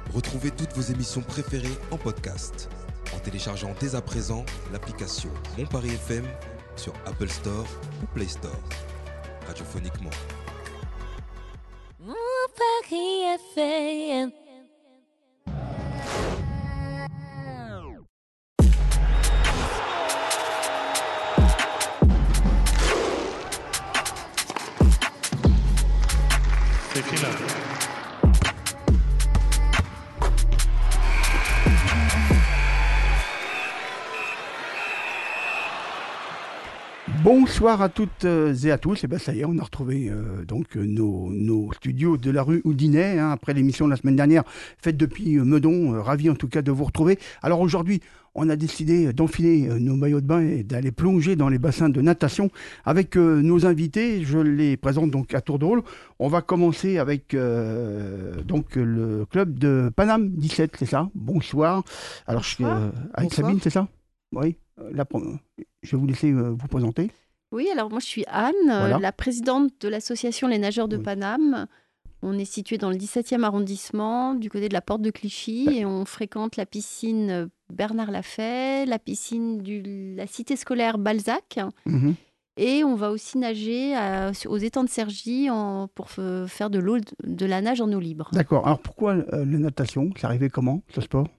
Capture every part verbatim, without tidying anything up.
Retrouvez toutes vos émissions préférées en podcast en téléchargeant dès à présent l'application Mon Paris F M sur Apple Store ou Play Store. Radiophoniquement. Mon Paris F M. Bonsoir à toutes et à tous. Et ben ça y est, on a retrouvé euh, donc nos, nos studios de la rue Houdinet hein, après l'émission de la semaine dernière faite depuis euh, Meudon. Euh, ravi en tout cas de vous retrouver. Alors aujourd'hui, on a décidé d'enfiler euh, nos maillots de bain et d'aller plonger dans les bassins de natation avec euh, nos invités. Je les présente donc à tour de rôle. On va commencer avec euh, donc le club de Paname dix-sept, c'est ça. Bonsoir. Alors je suis euh, avec Bonsoir. Sabine, c'est ça. Oui. La, je vais vous laisser euh, vous présenter. Oui, alors moi je suis Anne, voilà. euh, la présidente de l'association Les Nageurs de oui. Paname. On est situé dans le dix-septième arrondissement, du côté de la porte de Clichy, ouais. et on fréquente la piscine Bernard Lafay, la piscine de la cité scolaire Balzac. Mm-hmm. Et on va aussi nager à, aux étangs de Cergy en, pour f- faire de, l'eau, de la nage en eau libre. D'accord. Alors pourquoi euh, la natation? C'est arrivé comment, ce sport?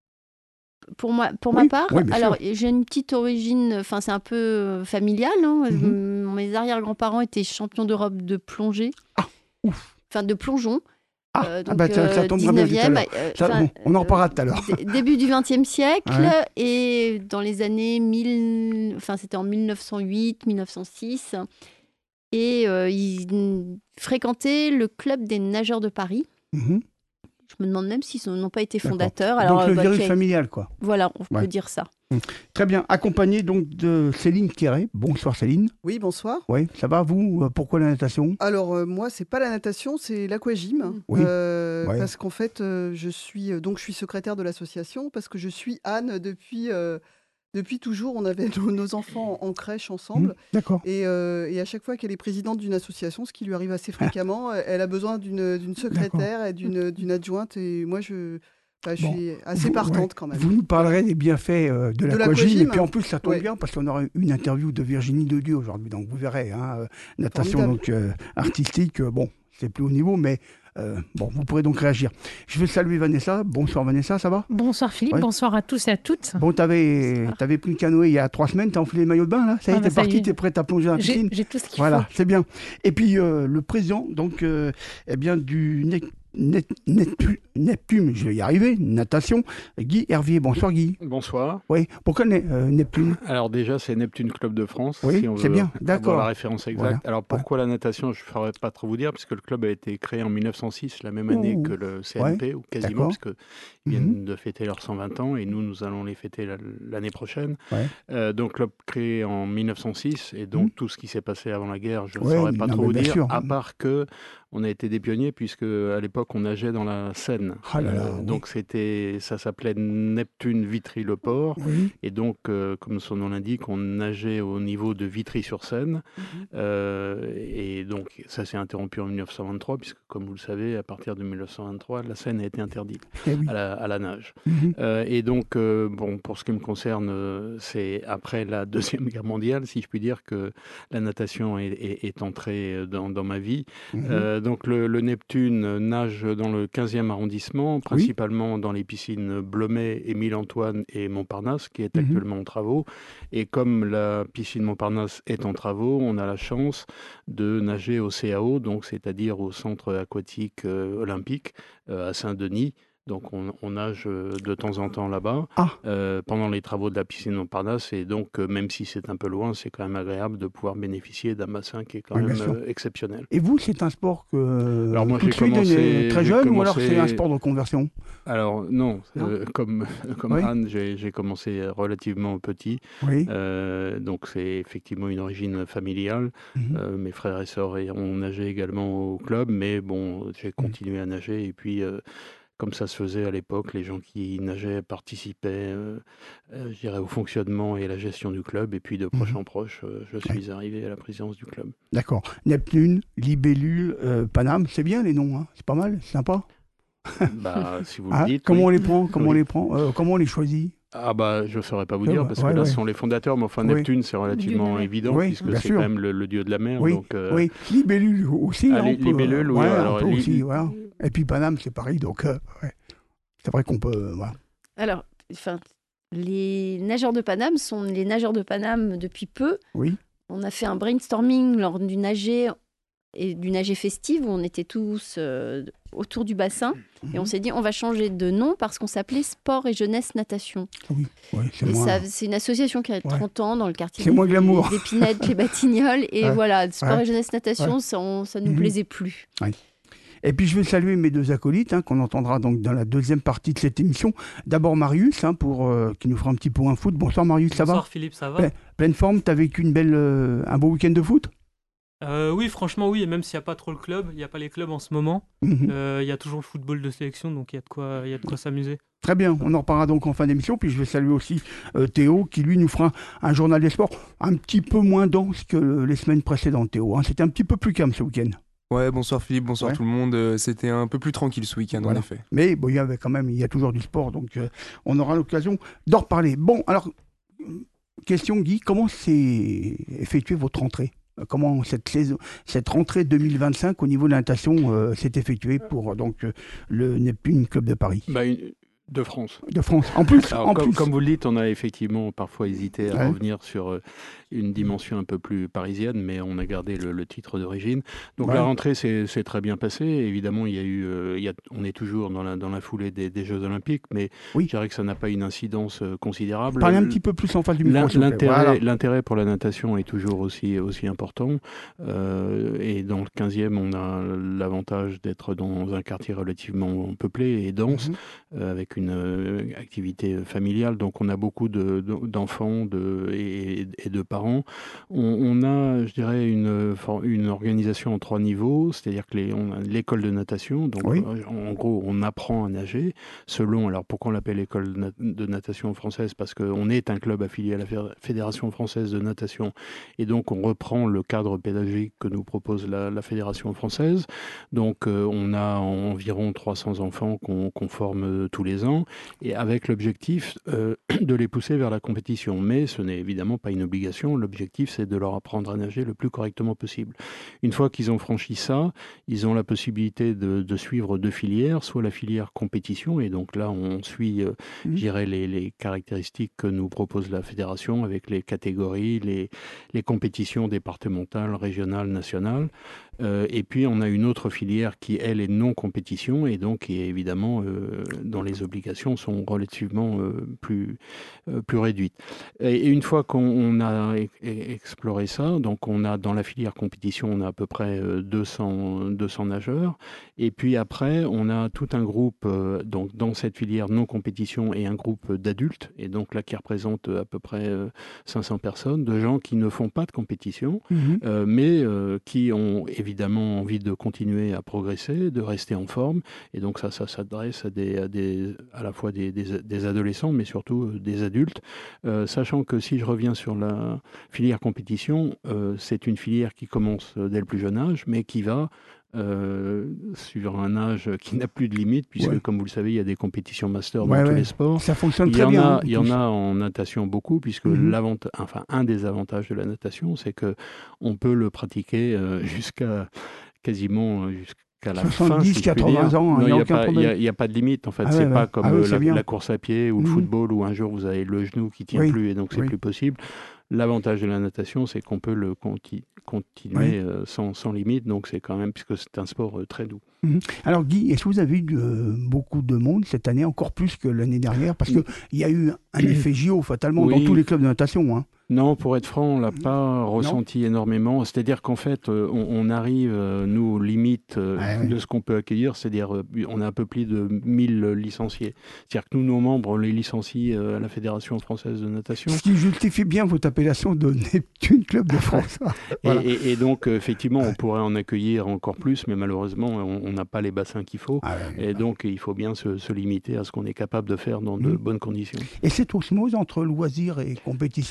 Pour, moi, pour oui, ma part, oui, alors sûr. j'ai une petite origine, enfin c'est un peu familial. Hein. Mm-hmm. Mes arrière-grands-parents étaient champions d'Europe de plongée, ah, ouf. Enfin de plongeon. Ah, euh, donc, ah bah, ça, ça tombe dix-neuvième, euh, ça, bon, on en parlera tout à l'heure. D- début du vingtième siècle ouais. Et dans les années mille, enfin c'était en mille neuf cent huit, mille neuf cent six, et euh, ils fréquentaient le club des nageurs de Paris. Mm-hmm. Je me demande même s'ils n'ont pas été fondateurs. Alors, donc le bah, virus a... familial, quoi. Voilà, on ouais. peut dire ça. Mmh. Très bien. Accompagné donc de Céline Quéret. Bonsoir Céline. Oui, bonsoir. Oui, ça va vous? Pourquoi la natation? Alors euh, moi, c'est pas la natation, c'est l'aquagym. Oui. Euh, ouais. Parce qu'en fait, euh, je suis donc je suis secrétaire de l'association parce que je suis Anne depuis. Euh, Depuis toujours, on avait nos, nos enfants en crèche ensemble. Mmh, d'accord. Et, euh, et à chaque fois qu'elle est présidente d'une association, ce qui lui arrive assez fréquemment, elle a besoin d'une, d'une secrétaire d'accord. et d'une, d'une adjointe. Et moi, je, bah, je bon. suis assez vous, partante ouais. quand même. Vous nous parlerez des bienfaits euh, de, de l'aquagym. Et puis en plus, ça tombe ouais. bien parce qu'on aura une interview de Virginie Dedieu aujourd'hui. Donc vous verrez, hein, euh, natation donc, euh, artistique, euh, bon, c'est plus haut niveau, mais... Euh, bon, vous pourrez donc réagir. Je vais saluer Vanessa. Bonsoir Vanessa, ça va? Bonsoir Philippe, ouais. Bonsoir à tous et à toutes. Bon, t'avais, t'avais pris le canoë il y a trois semaines, t'as enfilé le maillot de bain là? Ça y est, ah bah t'es parti, t'es prête à plonger dans la piscine? J'ai, j'ai tout ce qu'il voilà, faut. C'est bien. Et puis euh, le président, donc, euh, eh bien, du Net, Net, Neptune, Neptune, je vais y arriver, natation, Guy Hervier. Bonsoir Guy. Bonsoir. Oui, pourquoi euh, Neptune? Alors déjà, c'est Neptune Club de France. Oui, si on c'est veut bien, d'accord. La référence exacte. Voilà. Alors pourquoi ouais. la natation? Je ne saurais pas trop vous dire, puisque le club a été créé en mille neuf cent six, la même année Ouh. que le C N P, ouais. ou quasiment, parce qu'ils viennent mm-hmm. de fêter leurs cent vingt ans, et nous, nous allons les fêter la, l'année prochaine. Ouais. Euh, donc club créé en mille neuf cent six, et donc mm. tout ce qui s'est passé avant la guerre, je ne ouais, saurais pas trop vous dire, sûr. à part que on a été des pionniers, puisque à l'époque, on nageait dans la Seine. Oh là là, euh, oui. Donc c'était, ça s'appelait Neptune Vitry-le-Port, oui. et donc, euh, comme son nom l'indique, on nageait au niveau de Vitry-sur-Seine, mm-hmm. euh, et donc ça s'est interrompu en mille neuf cent vingt-trois, puisque comme vous le savez, à partir de mille neuf cent vingt-trois, la Seine a été interdite eh oui. à, la, à la nage. Mm-hmm. Euh, et donc, euh, bon, pour ce qui me concerne, euh, c'est après la Deuxième Guerre mondiale, si je puis dire, que la natation est, est, est entrée dans, dans ma vie. Mm-hmm. Euh, donc le, le Neptune nage dans le quinzième arrondissement, principalement oui. dans les piscines Blomet, Émile-Antoine et Montparnasse, qui est actuellement mm-hmm. en travaux. Et comme la piscine Montparnasse est en travaux, on a la chance de nager au C A O, donc c'est-à-dire au centre aquatique euh, olympique euh, à Saint-Denis. Donc on, on nage de temps en temps là-bas ah. euh, pendant les travaux de la piscine Montparnasse, et donc euh, même si c'est un peu loin, c'est quand même agréable de pouvoir bénéficier d'un bassin qui est quand oui, même euh, exceptionnel. Et vous, c'est un sport que alors moi, tout j'ai commencé très jeune commencé... ou alors c'est un sport de conversion? Alors non, non. Euh, comme, comme oui. Anne, j'ai, j'ai commencé relativement petit, oui. euh, donc c'est effectivement une origine familiale. Mm-hmm. Euh, mes frères et sœurs ont nagé également au club, mais bon, j'ai continué mm-hmm. à nager, et puis euh, comme ça se faisait à l'époque, les gens qui nageaient participaient euh, euh, je dirais, au fonctionnement et à la gestion du club. Et puis de proche mmh. en proche, euh, je suis ouais. arrivé à la présidence du club. D'accord. Neptune, Libellule, euh, Paname, c'est bien les noms, hein, c'est pas mal, c'est sympa. Bah, si vous Ah, le dites. comment oui. on les prend Comment Oui. on les prend euh, Comment on les choisit? Ah bah je ne saurais pas vous Ouais, dire parce ouais, que là ouais. ce sont les fondateurs, mais enfin Oui. Neptune c'est relativement mer. évident Oui, puisque bien c'est sûr. quand même le, le dieu de la mer. Oui, Donc, euh, oui. Libellule aussi, ah, hein, les- on peut, libellule, oui, ouais, alors, on peut li- aussi, voilà. Et puis Paname, c'est pareil, donc euh, ouais. C'est vrai qu'on peut, euh, voilà. Alors, enfin, les nageurs de Paname sont les nageurs de Paname depuis peu. Oui. On a fait un brainstorming lors du nager et du nager festive où on était tous euh, autour du bassin et on Mhm. s'est dit on va changer de nom parce qu'on s'appelait Sport et Jeunesse Natation. Oui, oui, c'est Et moins. ça, c'est une association qui a Ouais. trente ans dans le quartier C'est des, moins glamour. des Épinettes, les Batignolles. Et Ouais. voilà, Sport Ouais. et Jeunesse Natation, Ouais. ça, on- ça nous Mhm. plaisait plus. Et puis je vais saluer mes deux acolytes hein, qu'on entendra donc dans la deuxième partie de cette émission. D'abord Marius, hein, pour euh, qui nous fera un petit point foot. Bonsoir Marius, ça Bonsoir va? Philippe, ça va? Pleine, pleine forme, t'as vécu une belle, euh, un beau week-end de foot? Euh, oui, franchement, oui, et même s'il n'y a pas trop le club, il n'y a pas les clubs en ce moment, Mhm. euh, il y a toujours le football de sélection, donc il y a de quoi, il y a de quoi s'amuser. Très bien, on en reparlera donc en fin d'émission. Puis je vais saluer aussi euh, Théo qui lui nous fera un, un journal des sports un petit peu moins dense que euh, les semaines précédentes, Théo. Hein. C'était un petit peu plus calme ce week-end. Ouais, bonsoir Philippe, bonsoir Ouais. tout le monde. Euh, C'était un peu plus tranquille ce week-end, Voilà. en effet. Mais bon, il y avait quand même, il y a toujours du sport, donc euh, on aura l'occasion d'en reparler. Bon, alors, question Guy, comment s'est effectuée votre rentrée? Comment cette, saison, cette rentrée deux mille vingt-cinq au niveau de la natation euh, s'est effectuée pour euh, donc, euh, le Neptune Club de Paris? bah, une- de France. De France, en plus, Alors, en comme, plus. comme vous le dites, on a effectivement parfois hésité à Ouais. revenir sur euh, une dimension un peu plus parisienne, mais on a gardé le, le titre d'origine. Donc Ouais. la rentrée s'est s'est très bien passée. Évidemment, il y a eu, euh, il y a, on est toujours dans la, dans la foulée des, des Jeux Olympiques, mais Oui. je dirais que ça n'a pas une incidence euh, considérable. Parlez un petit peu plus en face du micro, L'in- s'il vous plaît. L'intérêt Voilà. l'intérêt pour la natation est toujours aussi, aussi important. Euh, et dans le quinzième, on a l'avantage d'être dans un quartier relativement peuplé et dense, Mhm. euh, avec une euh, activité familiale. Donc on a beaucoup de- de- d'enfants de, et, et de parents. On, on a, je dirais, une, for- une organisation en trois niveaux, c'est-à-dire que les- on a l'école de natation. Donc Oui. euh, en gros, on apprend à nager selon. Alors pourquoi on l'appelle école de nat- de natation française? Parce qu'on est un club affilié à la Fé- Fédération française de natation, et donc on reprend le cadre pédagogique que nous propose la, la Fédération française. Donc euh, on a environ trois cents enfants qu'on qu'on forme euh, tous les ans, et avec l'objectif euh, de les pousser vers la compétition. Mais ce n'est évidemment pas une obligation. L'objectif, c'est de leur apprendre à nager le plus correctement possible. Une fois qu'ils ont franchi ça, ils ont la possibilité de, de suivre deux filières, soit la filière compétition, et donc là, on suit, euh, Mhm. je dirais, les, les caractéristiques que nous propose la fédération avec les catégories, les, les compétitions départementales, régionales, nationales. Euh, et puis, on a une autre filière qui, elle, est non compétition, et donc qui est évidemment, euh, dont les obligations sont relativement euh, plus, euh, plus réduites. Et, et une fois qu'on on a e- e- exploré ça, donc on a dans la filière compétition, on a à peu près euh, deux cents, deux cents nageurs. Et puis après, on a tout un groupe euh, donc dans cette filière non compétition et un groupe d'adultes, et donc là qui représente à peu près euh, cinq cents personnes, de gens qui ne font pas de compétition, Mhm. euh, mais euh, qui ont évidemment envie de continuer à progresser, de rester en forme. Et donc ça, ça s'adresse à, des, à, des, à la fois des, des, des adolescents, mais surtout euh, des adultes. Euh, sachant que si je reviens sur la filière compétition, euh, c'est une filière qui commence euh, dès le plus jeune âge, mais qui va euh, sur un âge qui n'a plus de limite, puisque Ouais. comme vous le savez, il y a des compétitions master Ouais, dans tous ouais. les sports. Ça fonctionne Il y très en bien. a, hein, il y en tous. a en natation beaucoup, puisque Mhm. l'avanta- enfin, un des avantages de la natation, c'est que on peut le pratiquer euh, jusqu'à quasiment euh, jusqu'à la fin, soixante-dix, si je puis quatre-vingts dire. ans, Non, il y a a aucun pas- il y a- problème. il y a pas de limite en fait. Ah C'est ouais, pas ouais. comme Ah oui, euh, c'est la, bien. la course à pied ou le Mhm. football où un jour vous avez le genou qui tient Oui, plus et donc c'est oui. plus possible. L'avantage de la natation, c'est qu'on peut le conti- continuer Oui. euh, sans, sans limite, donc c'est quand même, puisque c'est un sport euh, très doux. Mhm. Alors Guy, est-ce que vous avez eu euh, beaucoup de monde cette année, encore plus que l'année dernière? Parce qu'il y a eu un effet J O fatalement dans Oui. tous les clubs de natation. Hein. Non, pour être franc, on l'a pas ressenti énormément. C'est-à-dire qu'en fait, euh, on, on arrive, euh, nous, aux limites euh, Ouais, ouais. de ce qu'on peut accueillir. C'est-à-dire, euh, on a un peu plus de mille licenciés. C'est-à-dire que nous, nos membres, on les licencie euh, à la Fédération française de natation. Ce qui justifie bien votre appellation de Neptune Club de France. Et, Voilà. et- et donc, euh, effectivement, on pourrait en accueillir encore plus, mais malheureusement, on on n'a pas les bassins qu'il faut. Ah ouais. Et donc, il faut bien se, se limiter à ce qu'on est capable de faire dans de Mhm. bonnes conditions. Et cette osmose entre loisirs et compétition, on arrive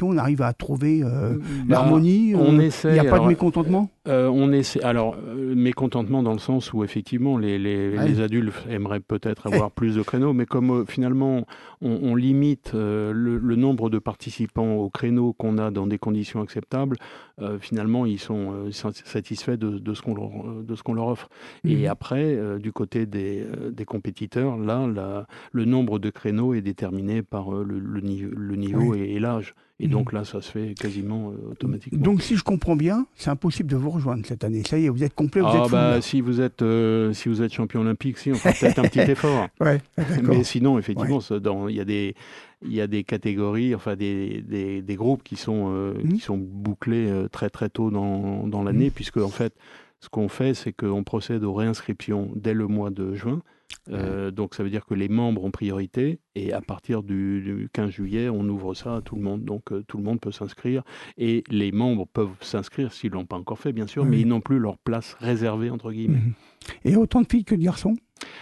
à trouver euh, bah, l'harmonie. On euh, essaie. Il n'y a pas alors, de mécontentement euh, On essaie. Alors, euh, mécontentement dans le sens où effectivement les, les, ouais. les adultes aimeraient peut-être avoir plus de créneaux, mais comme euh, finalement on, on limite euh, le, le nombre de participants aux créneaux qu'on a dans des conditions acceptables, euh, finalement ils sont euh, satisfaits de, de ce qu'on leur, de ce qu'on leur offre. Mmh. Et après, euh, du côté des, euh, des compétiteurs, là, la, le nombre de créneaux est déterminé par euh, le, le, niveau, le niveau ouais. et, et l'âge. Et mmh. donc là, ça se fait quasiment euh, automatiquement. Donc si je comprends bien, c'est impossible de vous rejoindre cette année. Ça y est, vous êtes complet, vous ah êtes bah, full. Si vous êtes euh, si vous êtes champion olympique, si on fera peut-être un petit effort. Ouais, mais sinon, effectivement, ouais. il y a des il y a des catégories, enfin des, des, des groupes qui sont euh, mmh. qui sont bouclés euh, très très tôt dans, dans l'année, mmh. puisque en fait, ce qu'on fait, c'est qu'on procède aux réinscriptions dès le mois de juin. Euh, donc ça veut dire que les membres ont priorité et à partir du, du quinze juillet, on ouvre ça à tout le monde. Donc euh, tout le monde peut s'inscrire et les membres peuvent s'inscrire s'ils ne l'ont pas encore fait, bien sûr, oui. mais ils n'ont plus leur place réservée, entre guillemets. Mmh. Et autant de filles que de garçons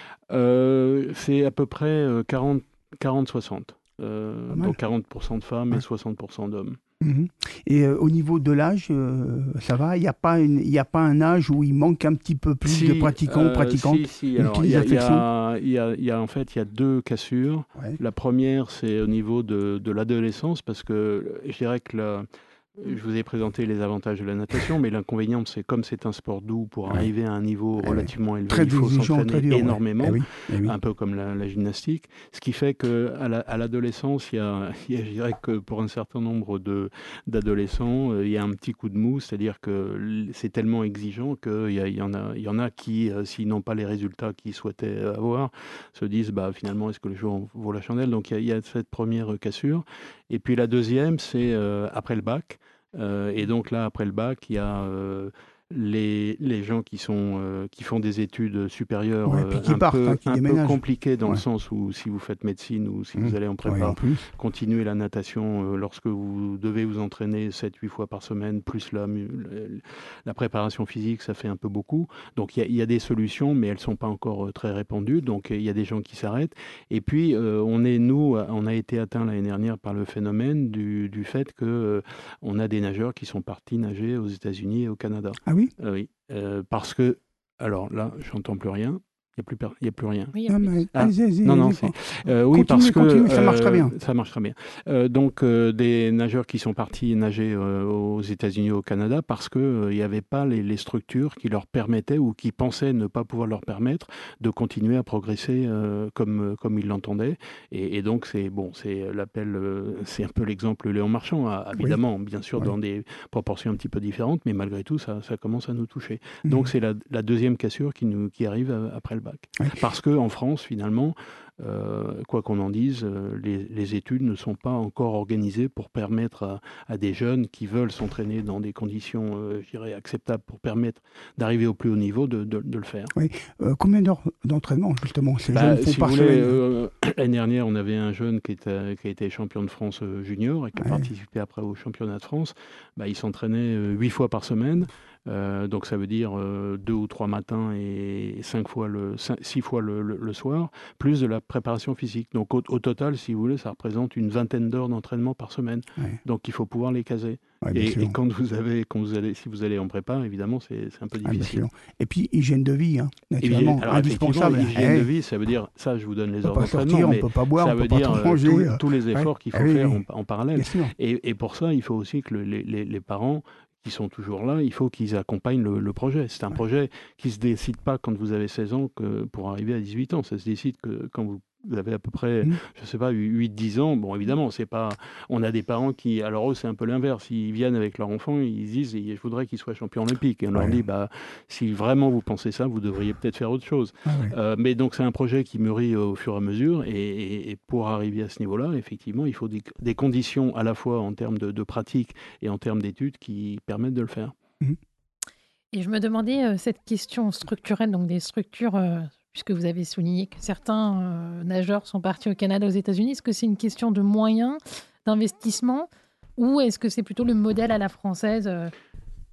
euh, C'est à peu près quarante soixante. Euh, donc quarante pour cent de femmes ouais. et soixante pour cent d'hommes. Mmh. Et euh, au niveau de l'âge, euh, ça va? Il n'y a, a pas un âge où il manque un petit peu plus si, de pratiquants ou euh, pratiquantes si, si. Alors, il y, y, y, y a en fait il y a deux cassures. Ouais. La première, c'est au niveau de, de l'adolescence, parce que je dirais que la, je vous ai présenté les avantages de la natation, mais l'inconvénient, c'est comme c'est un sport doux, pour ouais. arriver à un niveau relativement élevé, très il faut s'entraîner dur, énormément, ouais. eh oui, eh oui. un peu comme la, la gymnastique. Ce qui fait qu'à la, à l'adolescence, il y a, il y a, je dirais que pour un certain nombre de, d'adolescents, il y a un petit coup de mou, c'est-à-dire que c'est tellement exigeant qu'il y, a, il y, en a, il y en a qui, s'ils n'ont pas les résultats qu'ils souhaitaient avoir, se disent bah, finalement, est-ce que le jeu en vaut la chandelle? Donc il y, a, il y a cette première cassure. Et puis la deuxième, c'est euh, après le bac. Euh, et donc là, après le bac, il y a euh, les, les gens qui, sont, euh, qui font des études supérieures ouais, euh, un, partent, peu, hein, un peu compliquées dans ouais. le sens où si vous faites médecine ou si mmh. vous allez en prépa, ouais, en continuez la natation euh, lorsque vous devez vous entraîner sept huit fois par semaine, plus la, la préparation physique, ça fait un peu beaucoup. Donc il y, y a des solutions, mais elles ne sont pas encore euh, très répandues. Donc il y a des gens qui s'arrêtent. Et puis, euh, on est, nous, on a été atteints l'année dernière par le phénomène du, du fait qu'on euh, a des nageurs qui sont partis nager aux États-Unis et au Canada. Ah oui euh, Oui, euh, parce que, alors là, j'entends plus rien. Il n'y a, per... a plus rien. Oui, ah, mais... ah, allez, allez, non, non, allez, c'est... Euh, oui, continue, parce que continue, ça marche très bien. Euh, ça marche très bien. Euh, donc, euh, des nageurs qui sont partis nager euh, aux États-Unis et au Canada parce qu'il n'y euh, avait pas les, les structures qui leur permettaient ou qui pensaient ne pas pouvoir leur permettre de continuer à progresser euh, comme, comme ils l'entendaient. Et, et donc, c'est, bon, c'est l'appel, euh, c'est un peu l'exemple Léon Marchand, hein, évidemment, oui. bien sûr, oui. dans des proportions un petit peu différentes, mais malgré tout, ça, ça commence à nous toucher. Mmh. Donc, c'est la, la deuxième cassure qui, nous, qui arrive après le bac. Oui. Parce qu'en France, finalement, euh, quoi qu'on en dise, euh, les, les études ne sont pas encore organisées pour permettre à, à des jeunes qui veulent s'entraîner dans des conditions, euh, je dirais, acceptables pour permettre d'arriver au plus haut niveau de, de, de le faire. Oui. Euh, combien d'heures d'entraînement, justement, ces bah, jeunes font si par vous voulez, semaine euh, l'année dernière, on avait un jeune qui, était, qui a été champion de France junior et qui ouais. a participé après au championnat de France. Bah, il s'entraînait huit fois par semaine. Euh, donc ça veut dire euh, deux ou trois matins et cinq fois le, cinq, six fois le, le, le soir, plus de la préparation physique. Donc au, au total, si vous voulez, ça représente une vingtaine d'heures d'entraînement par semaine. Ouais. Donc il faut pouvoir les caser. Ouais, et, et quand vous avez, quand vous allez, si vous allez en prépa, évidemment, c'est, c'est un peu difficile. Ah, et puis hygiène de vie, hein, naturellement, alors, indispensable. Hygiène hey. de vie, ça veut dire, ça, je vous donne les heures d'entraînement, sortir, mais on peut pas boire, ça on veut peut dire pas manger, tous, euh... tous les efforts ouais. qu'il faut ah, faire oui, en, en parallèle. Et, et pour ça, il faut aussi que le, les, les, les parents qui sont toujours là, il faut qu'ils accompagnent le, le projet. C'est un ouais. projet qui ne se décide pas quand vous avez seize ans que pour arriver à dix-huit ans. Ça se décide que quand vous vous avez à peu près, mmh. je ne sais pas, huit dix ans. Bon, évidemment, c'est pas... On a des parents qui... Alors eux, c'est un peu l'inverse. Ils viennent avec leur enfant, ils disent « Je voudrais qu'il soit champion olympique ». Et on ouais. leur dit bah, « Si vraiment vous pensez ça, vous devriez peut-être faire autre chose. Ah ouais. ». Euh, mais donc, c'est un projet qui mûrit au fur et à mesure. Et, et, et pour arriver à ce niveau-là, effectivement, il faut des, des conditions à la fois en termes de, de pratique et en termes d'études qui permettent de le faire. Mmh. Et je me demandais, euh, cette question structurelle, donc des structures... Euh... puisque vous avez souligné que certains euh, nageurs sont partis au Canada, aux États-Unis, est-ce que c'est une question de moyens, d'investissement, ou est-ce que c'est plutôt le modèle à la française euh...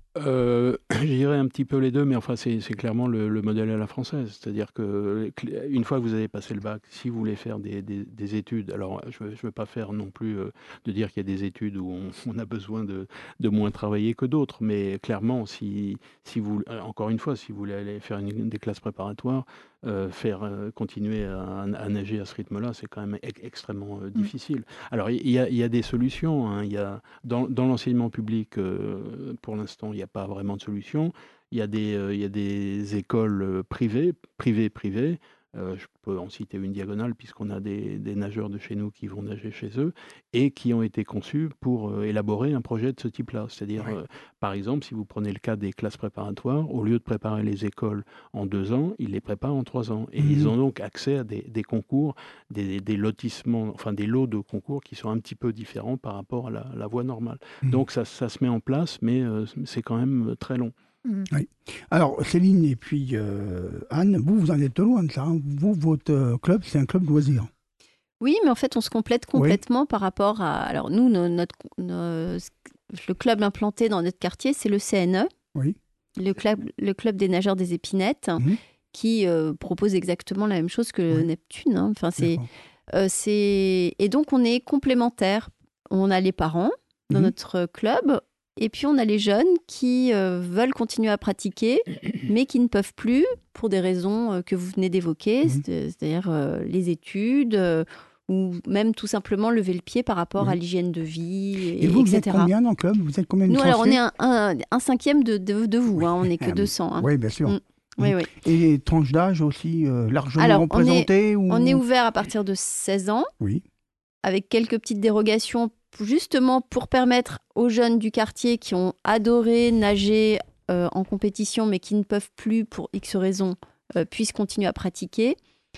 Euh, je dirais un petit peu les deux, mais enfin c'est, c'est clairement le, le modèle à la française. C'est-à-dire que une fois que vous avez passé le bac, si vous voulez faire des, des, des études, alors je ne veux pas faire non plus euh, de dire qu'il y a des études où on, on a besoin de, de moins travailler que d'autres, mais clairement, si, si vous, encore une fois, si vous voulez aller faire une, des classes préparatoires, euh, faire euh, continuer à, à nager à ce rythme-là, c'est quand même e- extrêmement euh, difficile. Alors il y, a, il y a des solutions. Hein. Il y a, dans, dans l'enseignement public, euh, pour l'instant, il n'y a pas vraiment de solution. Il y a des, euh, il y a des écoles euh, privées, privées, privées. Euh, je peux en citer une diagonale, puisqu'on a des, des nageurs de chez nous qui vont nager chez eux et qui ont été conçus pour euh, élaborer un projet de ce type-là. C'est-à-dire, Oui. euh, par exemple, si vous prenez le cas des classes préparatoires, au lieu de préparer les écoles en deux ans, ils les préparent en trois ans. Et Mhm. ils ont donc accès à des, des concours, des, des lotissements, enfin des lots de concours qui sont un petit peu différents par rapport à la, la voie normale. Mhm. Donc ça, ça se met en place, mais euh, c'est quand même très long. Oui. Alors, Céline et puis euh, Anne, vous, vous en êtes loin de ça. Hein. Vous, votre euh, club, c'est un club de loisirs. Oui, mais en fait, on se complète complètement oui. par rapport à... Alors, nous, no, notre, no, le club implanté dans notre quartier, c'est le C N E, oui. le, club, le club des nageurs des épinettes, mmh. qui euh, propose exactement la même chose que oui. Neptune. Hein. Enfin, c'est, euh, c'est... Et donc, on est complémentaires. On a les parents dans mmh. notre club, et puis on a les jeunes qui euh, veulent continuer à pratiquer, mais qui ne peuvent plus pour des raisons euh, que vous venez d'évoquer, mmh. c'est-à-dire euh, les études... Euh, ou même tout simplement lever le pied par rapport oui. à l'hygiène de vie, et, et vous, et vous cetera. Êtes combien dans le club? Vous êtes combien de Nous, licenciés? alors, on est un, un, un cinquième de, de, de vous, hein, on n'est que deux cents. Hein. Oui, bien sûr. Mmh. Oui, oui. Et tranche d'âge aussi euh, largement alors, représentée on est, ou... on est ouvert à partir de seize ans, oui. avec quelques petites dérogations, justement pour permettre aux jeunes du quartier qui ont adoré nager euh, en compétition, mais qui ne peuvent plus, pour X raisons, euh, puissent continuer à pratiquer.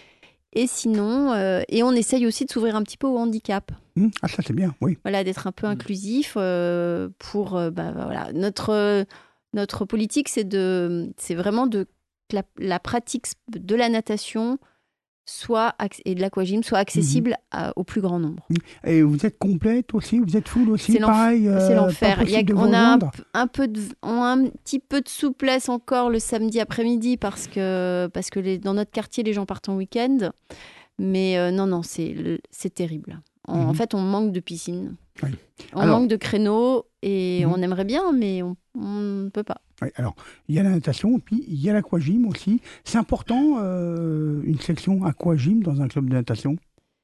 Et sinon, euh, et on essaye aussi de s'ouvrir un petit peu au handicap. Mmh, ah, ça c'est bien, oui. Voilà, d'être un peu inclusif euh, pour, euh, bah, voilà, notre, euh, notre politique, c'est, de, c'est vraiment de, que la, la pratique de la natation soit, et de l'aquagym soit accessible mmh. à, au plus grand nombre. Et vous êtes complète aussi, vous êtes full aussi, c'est pareil. Euh, c'est l'enfer. Il y a, on a un, un, peu de, on a un petit peu de souplesse encore le samedi après-midi parce que, parce que les, dans notre quartier, les gens partent en week-end. Mais euh, non, non, c'est, c'est terrible. En, mmh. en fait, on manque de piscines. Oui. On alors, manque de créneaux et mmh. on aimerait bien, mais on ne peut pas. Oui, alors, il y a la natation et puis il y a l'aquagym aussi. C'est important, euh, une section aquagym dans un club de natation?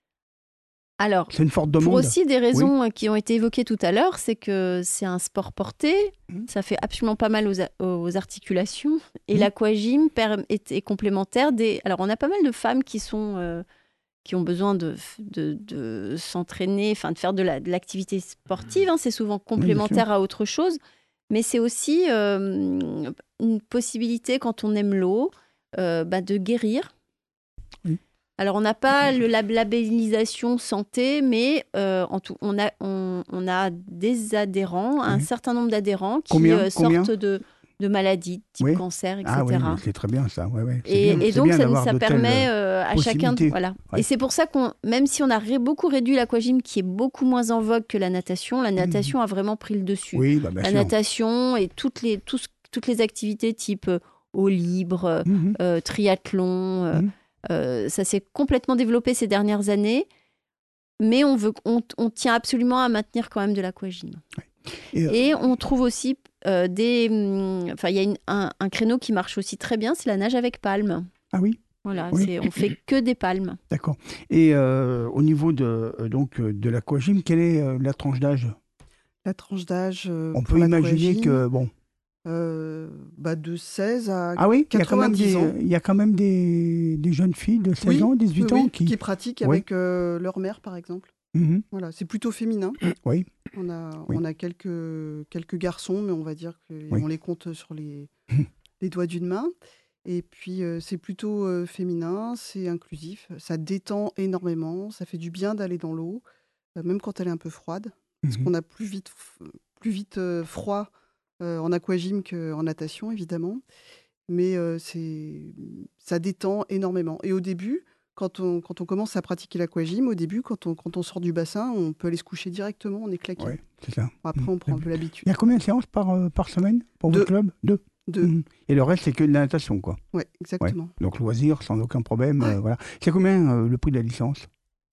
Alors, c'est une forte demande. Pour aussi des raisons oui. qui ont été évoquées tout à l'heure, c'est que c'est un sport porté, mmh. ça fait absolument pas mal aux, a- aux articulations, et mmh. l'aquagym est, est complémentaire des... Alors, on a pas mal de femmes qui sont... Euh, qui ont besoin de, de, de s'entraîner, enfin de faire de, la, de l'activité sportive. Hein, c'est souvent complémentaire oui, à autre chose. Mais c'est aussi euh, une possibilité, quand on aime l'eau, euh, bah, de guérir. Oui. Alors, on n'a pas le, la labellisation santé, mais euh, en tout, on, a, on, on a des adhérents, oui. un certain nombre d'adhérents qui combien, euh, combien sortent de... de maladies, type oui. cancer, et cetera. Ah oui, c'est très bien ça. Ouais, ouais. C'est et, bien, et c'est donc, bien ça, ça permet euh, à chacun... De, voilà. Ouais. Et c'est pour ça qu'on, même si on a ré, beaucoup réduit l'aquagym, qui est beaucoup moins en vogue que la natation, la natation mmh. a vraiment pris le dessus. Oui, bah, bien la sûr. natation et toutes les, tout, toutes les activités type euh, eau libre, mmh. euh, triathlon, euh, mmh. euh, ça s'est complètement développé ces dernières années. Mais on, veut, on, on tient absolument à maintenir quand même de l'aquagym. Ouais. Et, euh... et on trouve aussi... Euh, des, enfin, il y a une, un, un créneau qui marche aussi très bien, c'est la nage avec palme. Ah oui. Voilà, oui. c'est, on fait que des palmes. D'accord. Et euh, au niveau de euh, donc de l'aquagym, quelle est euh, la tranche d'âge? La tranche d'âge. Euh, on peut imaginer que bon. Euh, bah de seize à ah oui, quatre-vingt-dix ans. Il y a quand même des, des jeunes filles de seize oui, ans, dix-huit oui, ans oui, qui... qui pratiquent oui. avec euh, leur mère, par exemple. Mmh. Voilà, c'est plutôt féminin. Oui. On a, oui. on a quelques, quelques garçons, mais on va dire qu'on oui. les compte sur les, les doigts d'une main. Et puis, euh, c'est plutôt euh, féminin, c'est inclusif, ça détend énormément, ça fait du bien d'aller dans l'eau, euh, même quand elle est un peu froide, parce mmh. qu'on a plus vite, plus vite euh, froid euh, en aquagym qu'en natation, évidemment. Mais euh, c'est, ça détend énormément. Et au début, quand on, quand on commence à pratiquer l'aquagym, au début, quand on, quand on sort du bassin, on peut aller se coucher directement, on est claqué. Oui, c'est ça. Après, on prend un peu l'habitude. Il y a combien de séances par, euh, par semaine pour Deux. votre club? Deux. Deux. Mmh. Et le reste, c'est que de la natation, quoi. Oui, exactement. Ouais. Donc, loisir, sans aucun problème. Ouais. Euh, voilà. C'est combien euh, le prix de la licence?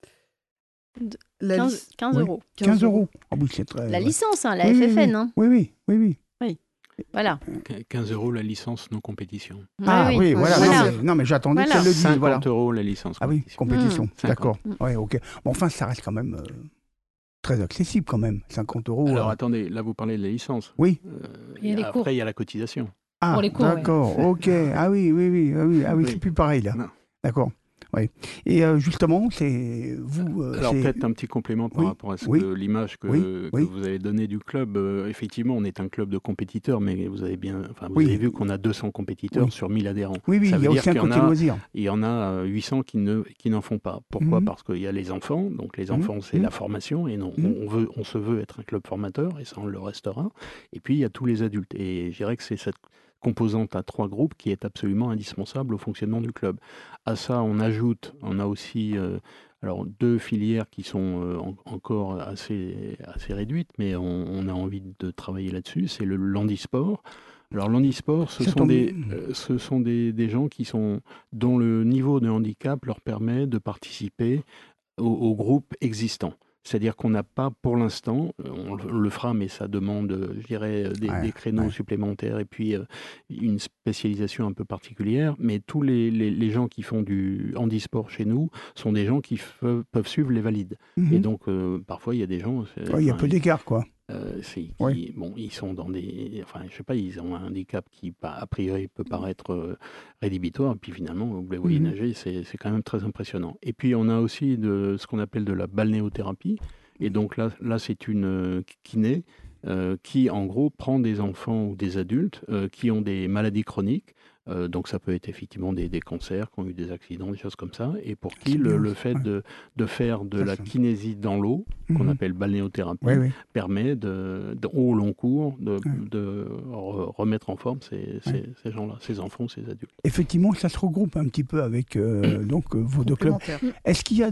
La quinze, lic- quinze Oui. euros. quinze euros. Ah oui, c'est très... La ouais. licence, hein, la Oui, F oui, F N. oui. Hein. Oui, oui, oui, oui. Voilà. quinze euros la licence non compétition. Ah oui, oui. voilà. Voilà. Non, mais, non, mais j'attendais Voilà. qu'elle le dise. cinquante Voilà. euros la licence Ah oui, compétition. compétition. Mmh. D'accord. cinquante. Ouais, ok. Bon, enfin, ça reste quand même euh, très accessible, quand même. cinquante euros. Alors euh, attendez, là vous parlez de la licence. Oui. Euh, Il y a les cours. après, il y a la cotisation. Ah, Pour les cours, ouais. d'accord. Ok. Ah oui, oui, oui. Ah oui, ah oui, Oui. c'est plus pareil, là. Non. D'accord. Oui. Et euh, justement, c'est vous. euh, Alors c'est- peut-être un petit complément par Oui, rapport à ce oui, que- l'image que, oui, que oui. vous avez donnée du club. Euh, effectivement, on est un club de compétiteurs, mais vous avez bien, enfin, vous Oui. avez vu qu'on a deux cents compétiteurs Oui. sur mille adhérents. Oui, oui, Ça il veut y a dire aussi un qu'il y en côté a- loisir. Il y en a euh, huit cents qui ne qui n'en font pas. Pourquoi? Mhm. Parce qu'il y a les enfants. Donc les Mhm. enfants, c'est Mhm. la formation, et non, Mhm. on veut, on se veut être un club formateur, et ça on le restera. Et puis il y a tous les adultes. Et je dirais que c'est cette composante à trois groupes qui est absolument indispensable au fonctionnement du club. À ça, on ajoute, on a aussi euh, alors deux filières qui sont euh, en- encore assez, assez réduites, mais on, on a envie de travailler là-dessus. C'est le l'handisport. Alors l'handisport, ce Ça sont, tombe des, bien. euh, ce sont des, des gens qui sont, dont le niveau de handicap leur permet de participer au, au groupe existant. C'est-à-dire qu'on n'a pas, pour l'instant, euh, on le- on le fera, mais ça demande, euh, je dirais, euh, des, Ouais, des créneaux ouais. supplémentaires et puis euh, une spécialisation un peu particulière. Mais tous les, les- les gens qui font du handisport chez nous sont des gens qui fe- peuvent suivre les valides. Mhm. Et donc, euh, parfois, il y a des gens... c'est- Ouais, il y a enfin, peu d'écart, quoi. euh, c'est- qui, Oui. bon, ils sont dans des, enfin, je sais pas, ils ont un handicap qui, pa- a priori, peut paraître euh, rédhibitoire, et puis finalement, vous les voyez Mhm. nager, c'est c'est quand même très impressionnant. Et puis, on a aussi de ce qu'on appelle de la balnéothérapie, et donc là, là, c'est une euh, kiné euh, qui, en gros, prend des enfants ou des adultes euh, qui ont des maladies chroniques. Euh, donc ça peut être effectivement des, des cancers, qui ont eu des accidents, des choses comme ça, et pour qui C'est le, bien, le ça. fait Ouais. de, de faire de Ça, la ça. kinésie dans l'eau, qu'on Mhm. appelle balnéothérapie, Oui, oui. permet de, de- au long cours de, Ouais. de re- remettre en forme ces, ces- ces gens-là, ces enfants, ces adultes. Effectivement, ça se regroupe un petit peu avec euh, donc, euh, vos deux clubs. Complémentaire. Est-ce qu'il y a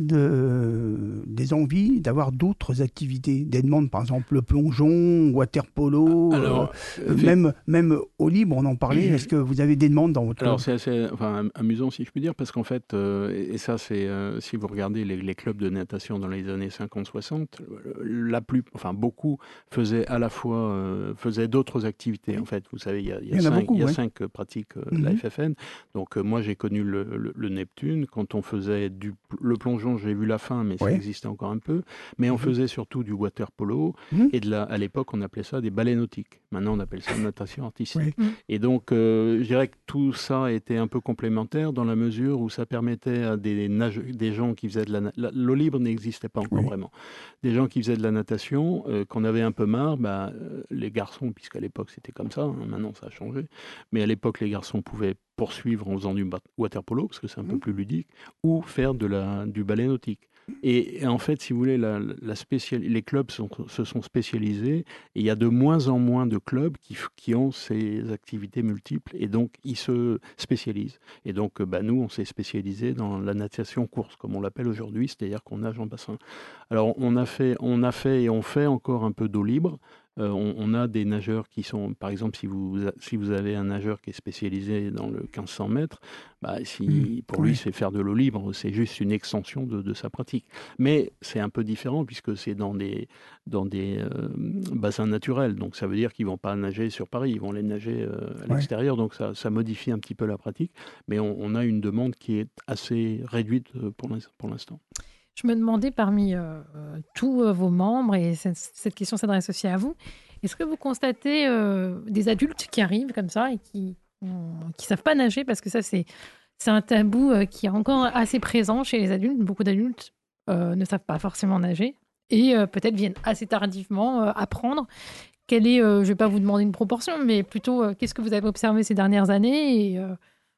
de, des envies d'avoir d'autres activités, des demandes, par exemple le plongeon, water polo, Alors, euh, même, même au libre, on en parlait. Est-ce que vous avez des demandes dans votre club? Alors c'est assez enfin, am- amusant si je puis dire, parce qu'en fait, euh, et et ça c'est, euh, si vous regardez les, les clubs de natation dans les années cinquante soixante, la plus, enfin beaucoup faisaient à la fois, euh, faisaient d'autres activités en fait. Vous savez, il y a, il y a Il y en a cinq, beaucoup, il y a ouais. cinq pratiques euh, de la Mhm. F F N. Donc euh, moi j'ai connu le, le- le Neptune, quand on faisait du, le plongeon, j'ai vu la fin, mais ça Ouais. existait encore un peu. Mais on Mhm. faisait surtout du water polo, Mhm. et de la, à l'époque on appelait ça des balais nautiques. Maintenant on appelle ça natation artistique. Ouais. Et donc, euh, je dirais que tout ça était un peu complémentaire dans la mesure où ça permettait à des, nage- des gens qui faisaient de la... na- la- L'eau libre n'existait pas encore Oui. vraiment. Des gens qui faisaient de la natation, euh, qu'on avait un peu marre, bah, euh, les garçons, puisqu'à l'époque c'était comme ça, hein, maintenant ça a changé, mais à l'époque les garçons pouvaient poursuivre en faisant du ba- water polo, parce que c'est un peu Mhm. plus ludique, ou faire de la, du ballet nautique. Et, et en fait, si vous voulez, la, la spécial... les clubs sont- se sont spécialisés, et il y a de moins en moins de clubs qui, f- qui ont ces activités multiples, et donc ils se spécialisent. Et donc, euh, bah, nous, on s'est spécialisé dans la natation course, comme on l'appelle aujourd'hui, c'est-à-dire qu'on nage en bassin. Alors, on a fait, on a fait et on fait encore un peu d'eau libre. Euh, on, on a des nageurs qui sont, par exemple, si vous, si vous avez un nageur qui est spécialisé dans le quinze cents mètres, bah, si, Mmh, pour lui, oui. c'est faire de l'eau libre, c'est juste une extension de, de sa pratique. Mais c'est un peu différent puisque c'est dans des, dans des euh, bassins naturels. Donc ça veut dire qu'ils ne vont pas nager sur Paris, ils vont aller nager euh, à Ouais. l'extérieur. Donc ça, ça modifie un petit peu la pratique. Mais on, on a une demande qui est assez réduite euh, pour l'ins- pour l'instant. Je me demandais parmi euh, euh, tous euh, vos membres, et cette, cette question s'adresse aussi à vous, est-ce que vous constatez euh, des adultes qui arrivent comme ça et qui ne savent pas nager? Parce que ça, c'est c'est un tabou euh, qui est encore assez présent chez les adultes. Beaucoup d'adultes euh, ne savent pas forcément nager et euh, peut-être viennent assez tardivement euh, apprendre. Quelle est, euh, je ne vais pas vous demander une proportion, mais plutôt euh, qu'est-ce que vous avez observé ces dernières années et euh,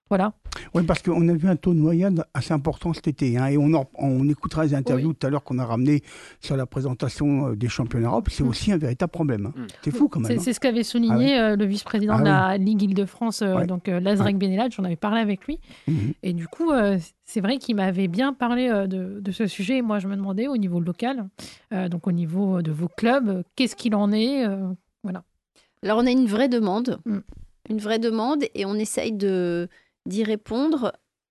Voilà. Oui, parce qu'on a vu un taux de noyade assez important cet été. Hein, et on, en, on écoutera les interviews oui. tout à l'heure qu'on a ramenées sur la présentation des championnats d'Europe. C'est mmh. aussi un véritable problème. Hein. Mmh. C'est fou quand même. C'est, hein. c'est ce qu'avait souligné ah, oui. euh, le vice-président ah, de la oui. Ligue Île-de-France, euh, ouais. donc euh, Lazarek ouais. Benellat. J'en avais parlé avec lui. Mmh. Et du coup, euh, c'est vrai qu'il m'avait bien parlé euh, de, de ce sujet. Et moi, je me demandais au niveau local, euh, donc au niveau de vos clubs, euh, qu'est-ce qu'il en est euh, voilà. Alors, on a une vraie demande. Mmh. Une vraie demande et on essaye de... d'y répondre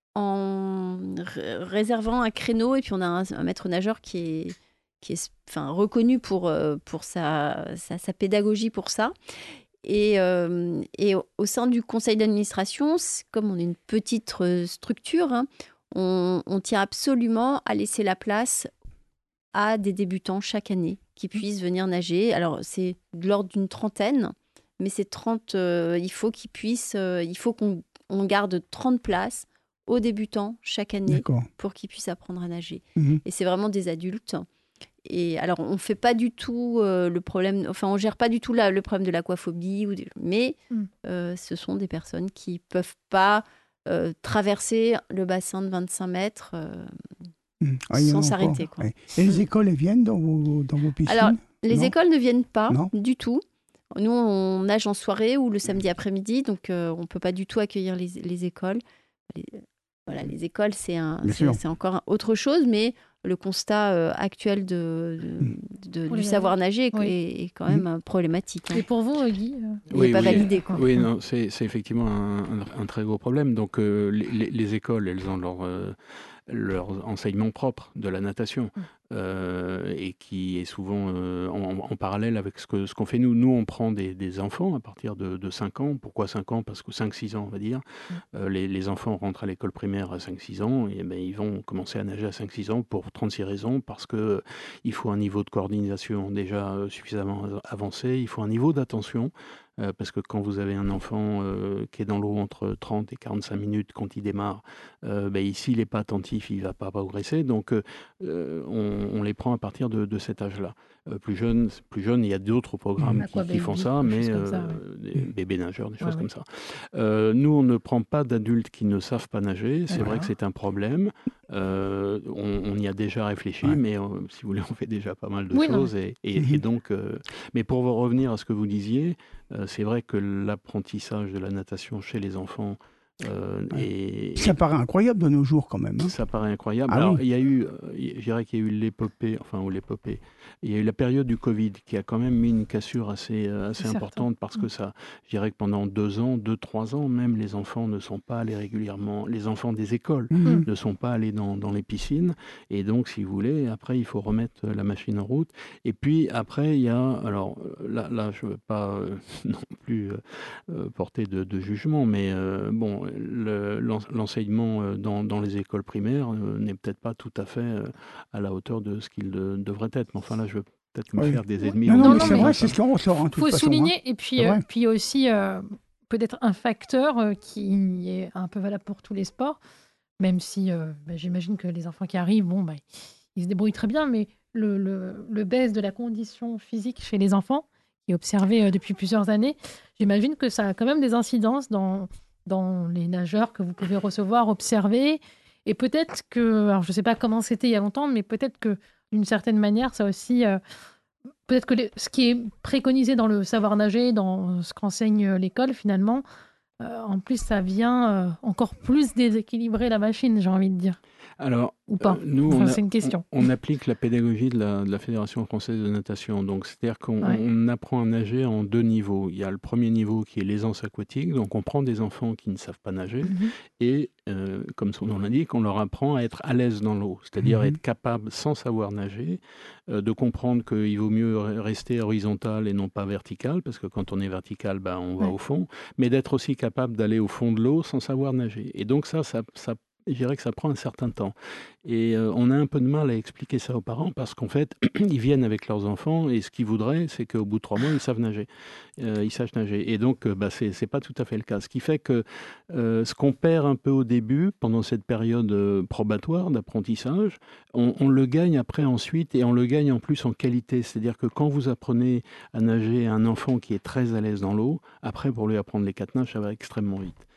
en ré- réservant un créneau. Et puis, on a un, un maître nageur qui est, qui est enfin, reconnu pour, pour sa, sa, sa pédagogie pour ça. Et, euh, et au sein du conseil d'administration, comme on est une petite structure, hein, on, on tient absolument à laisser la place à des débutants chaque année qui puissent venir nager. Alors, c'est de l'ordre d'une trentaine, mais ces trente, euh, il faut qu'ils puissent... Euh, il faut qu'on on garde trente places aux débutants chaque année D'accord. pour qu'ils puissent apprendre à nager. Mmh. Et c'est vraiment des adultes. Et alors, on ne fait pas du tout euh, le problème... Enfin, on ne gère pas du tout la, le problème de l'aquaphobie, ou de, mais mmh. euh, ce sont des personnes qui ne peuvent pas euh, traverser le bassin de vingt-cinq mètres euh, mmh. ah, sans s'arrêter. Quoi. Ouais. Et les écoles, elles viennent dans vos, dans vos piscines ? Alors, les non écoles ne viennent pas non du tout. Nous, on nage en soirée ou le samedi après-midi, donc euh, on ne peut pas du tout accueillir les, les écoles. Les, voilà, les écoles, c'est, un, c'est, c'est encore autre chose, mais le constat euh, actuel de, de, de, du savoir nager est, oui. est, est quand même mmh. problématique. Hein. Et pour vous, Guy euh... Il oui, n'est pas oui, validé. Quoi. Oui, non, c'est, c'est effectivement un, un, un très gros problème. Donc, euh, les, les écoles, elles ont leur... Euh, leur enseignement propre de la natation mmh. euh, et qui est souvent euh, en, en parallèle avec ce, que, ce qu'on fait nous. Nous, on prend des, des enfants à partir de, de cinq ans. Pourquoi cinq ans ? Parce que cinq six ans, on va dire. Mmh. Euh, les, les enfants rentrent à l'école primaire à cinq six ans et ben, ils vont commencer à nager à cinq six ans pour trente-six raisons. Parce qu'il faut un niveau de coordination déjà suffisamment avancé. Il faut un niveau d'attention. Euh, parce que quand vous avez un enfant euh, qui est dans l'eau entre trente et quarante-cinq minutes quand il démarre, euh, ben ici, il n'est pas attentif, il ne va pas progresser. Donc, euh, on, on les prend à partir de, de cet âge-là. Euh, plus jeune, plus jeune, il y a d'autres programmes mmh, qui, qui baby, font ça, mais euh, ça, ouais. des bébés nageurs, des ouais, choses ouais. comme ça. Euh, nous, on ne prend pas d'adultes qui ne savent pas nager. C'est voilà. vrai que c'est un problème. Euh, on, on y a déjà réfléchi, ouais. mais euh, si vous voulez, on fait déjà pas mal de oui, choses. Et, et, mmh. et donc, euh, mais pour revenir à ce que vous disiez, euh, c'est vrai que l'apprentissage de la natation chez les enfants Euh, ouais. et, ça et, paraît incroyable de nos jours quand même. Hein. Ça paraît incroyable. Ah, Alors, oui. il y a eu, je dirais qu'il y a eu l'épopée, enfin, ou l'épopée, il y a eu la période du Covid qui a quand même mis une cassure assez, assez importante parce que ça, je dirais que pendant deux ans, deux, trois ans, même les enfants ne sont pas allés régulièrement, les enfants des écoles mmh. ne sont pas allés dans, dans les piscines. Et donc, si vous voulez, après, il faut remettre la machine en route. Et puis, après, il y a, alors là, là je ne veux pas euh, non plus euh, porter de, de jugement, mais euh, bon, Le, l'enseignement dans, dans les écoles primaires n'est peut-être pas tout à fait à la hauteur de ce qu'il de, devrait être. Mais enfin là, je vais peut-être me oui. faire des ennemis. Non, non, non, mais c'est vrai, c'est ce qu'on ressort. Il faut souligner, hein. et puis, euh, puis aussi euh, peut-être un facteur euh, qui est un peu valable pour tous les sports, même si euh, bah, j'imagine que les enfants qui arrivent, bon, bah, ils se débrouillent très bien, mais le, le, le baisse de la condition physique chez les enfants, qui est observé euh, depuis plusieurs années, j'imagine que ça a quand même des incidences dans... dans les nageurs que vous pouvez recevoir, observer. Et peut-être que, alors je ne sais pas comment c'était il y a longtemps, mais peut-être que d'une certaine manière, ça aussi, euh, peut-être que les, ce qui est préconisé dans le savoir nager, dans ce qu'enseigne l'école, finalement, euh, en plus, ça vient euh, encore plus déséquilibrer la machine, j'ai envie de dire. Alors, ou pas. Euh, nous, enfin, on, a, c'est une question. On, on applique la pédagogie de la, de la Fédération française de natation. Donc, c'est-à-dire qu'on ouais. on apprend à nager en deux niveaux. Il y a le premier niveau qui est l'aisance aquatique. Donc, on prend des enfants qui ne savent pas nager mm-hmm. et, euh, comme son nom l'indique, on leur apprend à être à l'aise dans l'eau. C'est-à-dire mm-hmm. être capable, sans savoir nager, euh, de comprendre qu'il vaut mieux rester horizontal et non pas vertical, parce que quand on est vertical, ben, on va ouais. au fond, mais d'être aussi capable d'aller au fond de l'eau sans savoir nager. Et donc, ça, ça, ça je dirais que ça prend un certain temps. Et euh, on a un peu de mal à expliquer ça aux parents parce qu'en fait, ils viennent avec leurs enfants et ce qu'ils voudraient, c'est qu'au bout de trois mois, ils savent nager. Euh, ils sachent nager. Et donc, euh, bah, c'est, c'est pas tout à fait le cas. Ce qui fait que euh, ce qu'on perd un peu au début, pendant cette période euh, probatoire d'apprentissage, on, on le gagne après ensuite et on le gagne en plus en qualité. C'est-à-dire que quand vous apprenez à nager à un enfant qui est très à l'aise dans l'eau, après, pour lui apprendre les quatre nages, ça va extrêmement vite.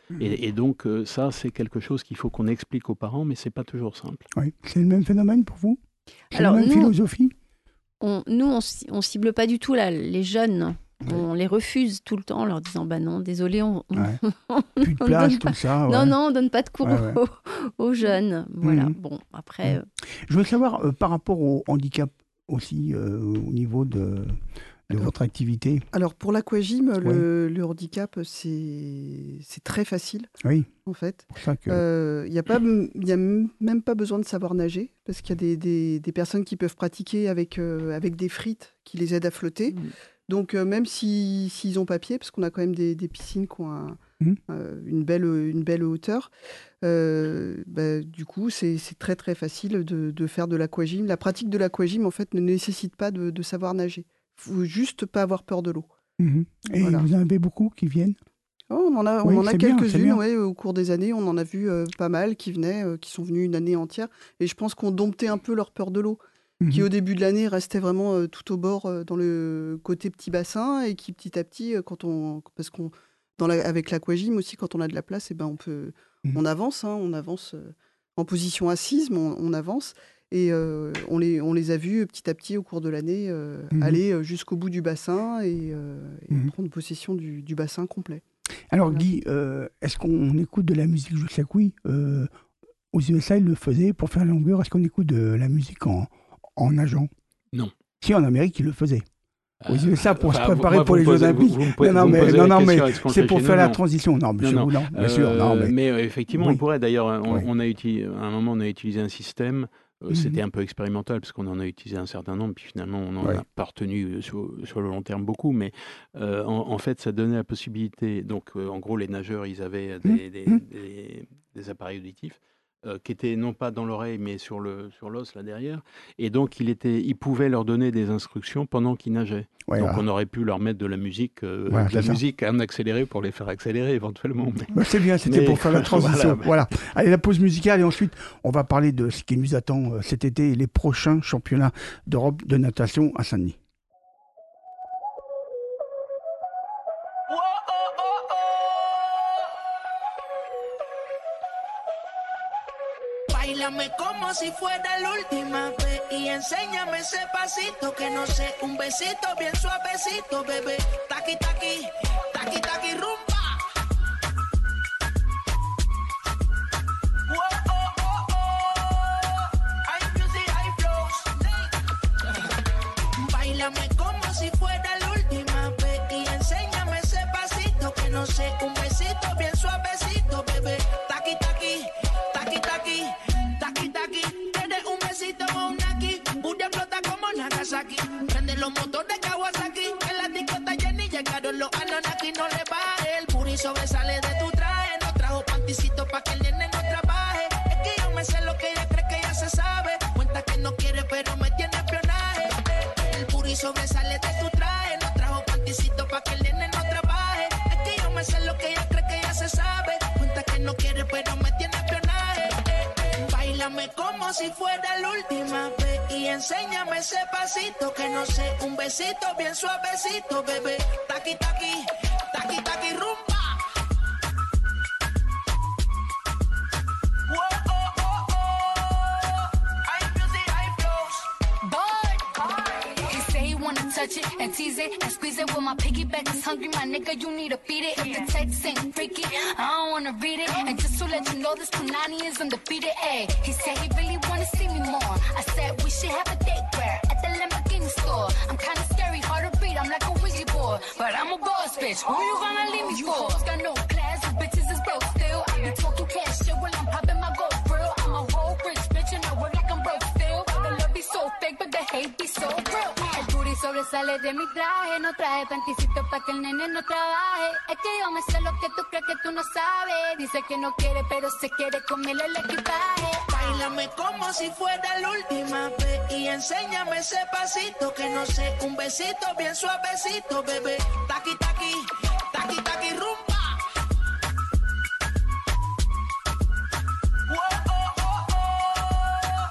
Mmh. Et, et donc, euh, ça, c'est quelque chose qu'il faut qu'on explique aux parents, mais c'est pas toujours simple. Oui, c'est le même phénomène pour vous? C'est Alors, la même nous, philosophie? on, Nous, on ne cible pas du tout là, les jeunes. Ouais. On les refuse tout le temps en leur disant bah non, désolé, on, on, ouais. on plus de place, tout pas, ça. Ouais. Non, non, on donne pas de cours ouais, ouais. Aux, aux jeunes. Voilà. Mmh. Bon, après. Mmh. Je veux savoir euh, par rapport au handicap aussi, euh, au niveau de, de alors, votre activité. Alors pour l'aquagym, ouais. le, le handicap, c'est c'est très facile. Oui. En fait, il que... euh, n'y a pas, il y a même pas besoin de savoir nager parce qu'il y a des, des, des personnes qui peuvent pratiquer avec euh, avec des frites qui les aident à flotter. Mmh. Donc, euh, même s'ils si, si ont pas pied, parce qu'on a quand même des, des piscines qui ont un, mmh. euh, une, belle, une belle hauteur, euh, bah, du coup, c'est très, très facile de, de faire de l'aquagym. La pratique de l'aquagym, en fait, ne nécessite pas de, de savoir nager. Il faut juste pas avoir peur de l'eau. Mmh. Et voilà. Vous en avez beaucoup qui viennent? Oh, on en a, oui, on en a quelques-unes, ouais, au cours des années. On en a vu euh, pas mal qui venaient, euh, qui sont venus une année entière. Et je pense qu'on domptait un peu leur peur de l'eau. Mmh. Qui au début de l'année restait vraiment euh, tout au bord euh, dans le côté petit bassin et qui petit à petit, euh, quand on, parce qu'on, dans la, avec l'aquagym aussi, quand on a de la place, et ben on peut, mmh. on avance, hein, on avance euh, en position assise, mais on, on avance et euh, on les, on les a vus petit à petit au cours de l'année euh, mmh. aller jusqu'au bout du bassin et, euh, et mmh. prendre possession du, du bassin complet. Alors voilà. Guy, euh, est-ce qu'on écoute de la musique? Je sais que oui. Euh, aux U S A, ils le faisaient pour faire la longueur. Est-ce qu'on écoute de la musique en en nageant? Non. Si, en Amérique, ils le faisaient. Aux U S A, pour enfin, se préparer moi, pour les Jeux Olympiques. Non, non, mais, non, non, mais c'est pour faire non. la transition. Non, monsieur, non, non, bien euh, sûr. Non, mais mais euh, effectivement, oui. on pourrait. D'ailleurs, on, oui. on a utilisé, à un moment, on a utilisé un système. Euh, mm-hmm. C'était un peu expérimental parce qu'on en a utilisé un certain nombre, puis finalement, on n'en oui. a pas retenu sur, sur le long terme beaucoup. Mais euh, en, en fait, ça donnait la possibilité. Donc, euh, en gros, les nageurs, ils avaient des, mm-hmm. des, des, des appareils auditifs. Euh, qui étaient non pas dans l'oreille mais sur le sur l'os là derrière, et donc il était il pouvait leur donner des instructions pendant qu'ils nageaient. Ouais, donc voilà. On aurait pu leur mettre de la musique euh, ouais, de la ça. musique en accéléré pour les faire accélérer éventuellement. Mais... Bah, c'est bien, c'était pour faire la transition. voilà. voilà. Allez, la pause musicale et ensuite on va parler de ce qui nous attend euh, cet été, les prochains championnats d'Europe de natation à Saint-Denis. Báilame como si fuera la última vez y enséñame ese pasito que no sé, un besito bien suavecito, bebé. Taqui, taqui, taqui, taqui, rumba. Whoa, oh, oh, oh. Hay music, hay flows. Báilame como si fuera la última vez y enséñame ese pasito que no sé, un besito bien suavecito, bebé. Taqui, taqui, taqui, taqui. Taki taki, eres un besito o un aquí. Booty explota como Nagasaki. Prende los motores Kawasaki. En la discota Jenny llegaron los Anunnaki. No le baje, el booty sobresale de tu traje. No trajo panticito pa' que el nene no trabaje. Es que yo me sé lo que ella cree que ya se sabe. Cuenta que no quiere pero me tiene espionaje. El booty sobresale de tu traje. No trajo panticito pa' que el nene no trabaje. Es que yo me sé lo que ella cree que ya se sabe. Cuenta que no quiere pero me tiene espionaje. Báilame como si fuera la última vez y enséñame ese pasito que no sé, un besito bien suavecito, bebé. Taqui, taqui, taqui, taqui, rumba. Whoa, oh, oh, oh. Hay music, hay flows. Boy, he say he wanna touch it and tease it and squeeze it. Well, my piggyback is hungry, my nigga, you need to feed it. If the text ain't freaky, I don't wanna read it. And just to let you know, this Punani is undefeated. Ay, he said he really wanna see me more. I said we should have a date where at the Lamborghini store. I'm kinda scary, hard to beat, I'm like a Ouija board. But I'm a boss, bitch, who you gonna leave me for? You hoes got no class, you bitches is broke still. I be talking cash shit while I'm popping my gold grill. I'm a whole rich bitch and I work like I'm broke still. The love be so fake, but the hate be so real. El booty sobresale de mi traje, no traje panticito pa' que el nene no trabaje. Es que yo me sé lo que tú crees que tú no sabes. Dice que no quiere, pero se quiere comerle el equipaje. Báilame como si fuera la última vez y enséñame ese pasito que no sé, un besito bien suavecito, bebé. Taqui, taqui, taqui, taqui, rumba. Whoa, oh, oh, oh.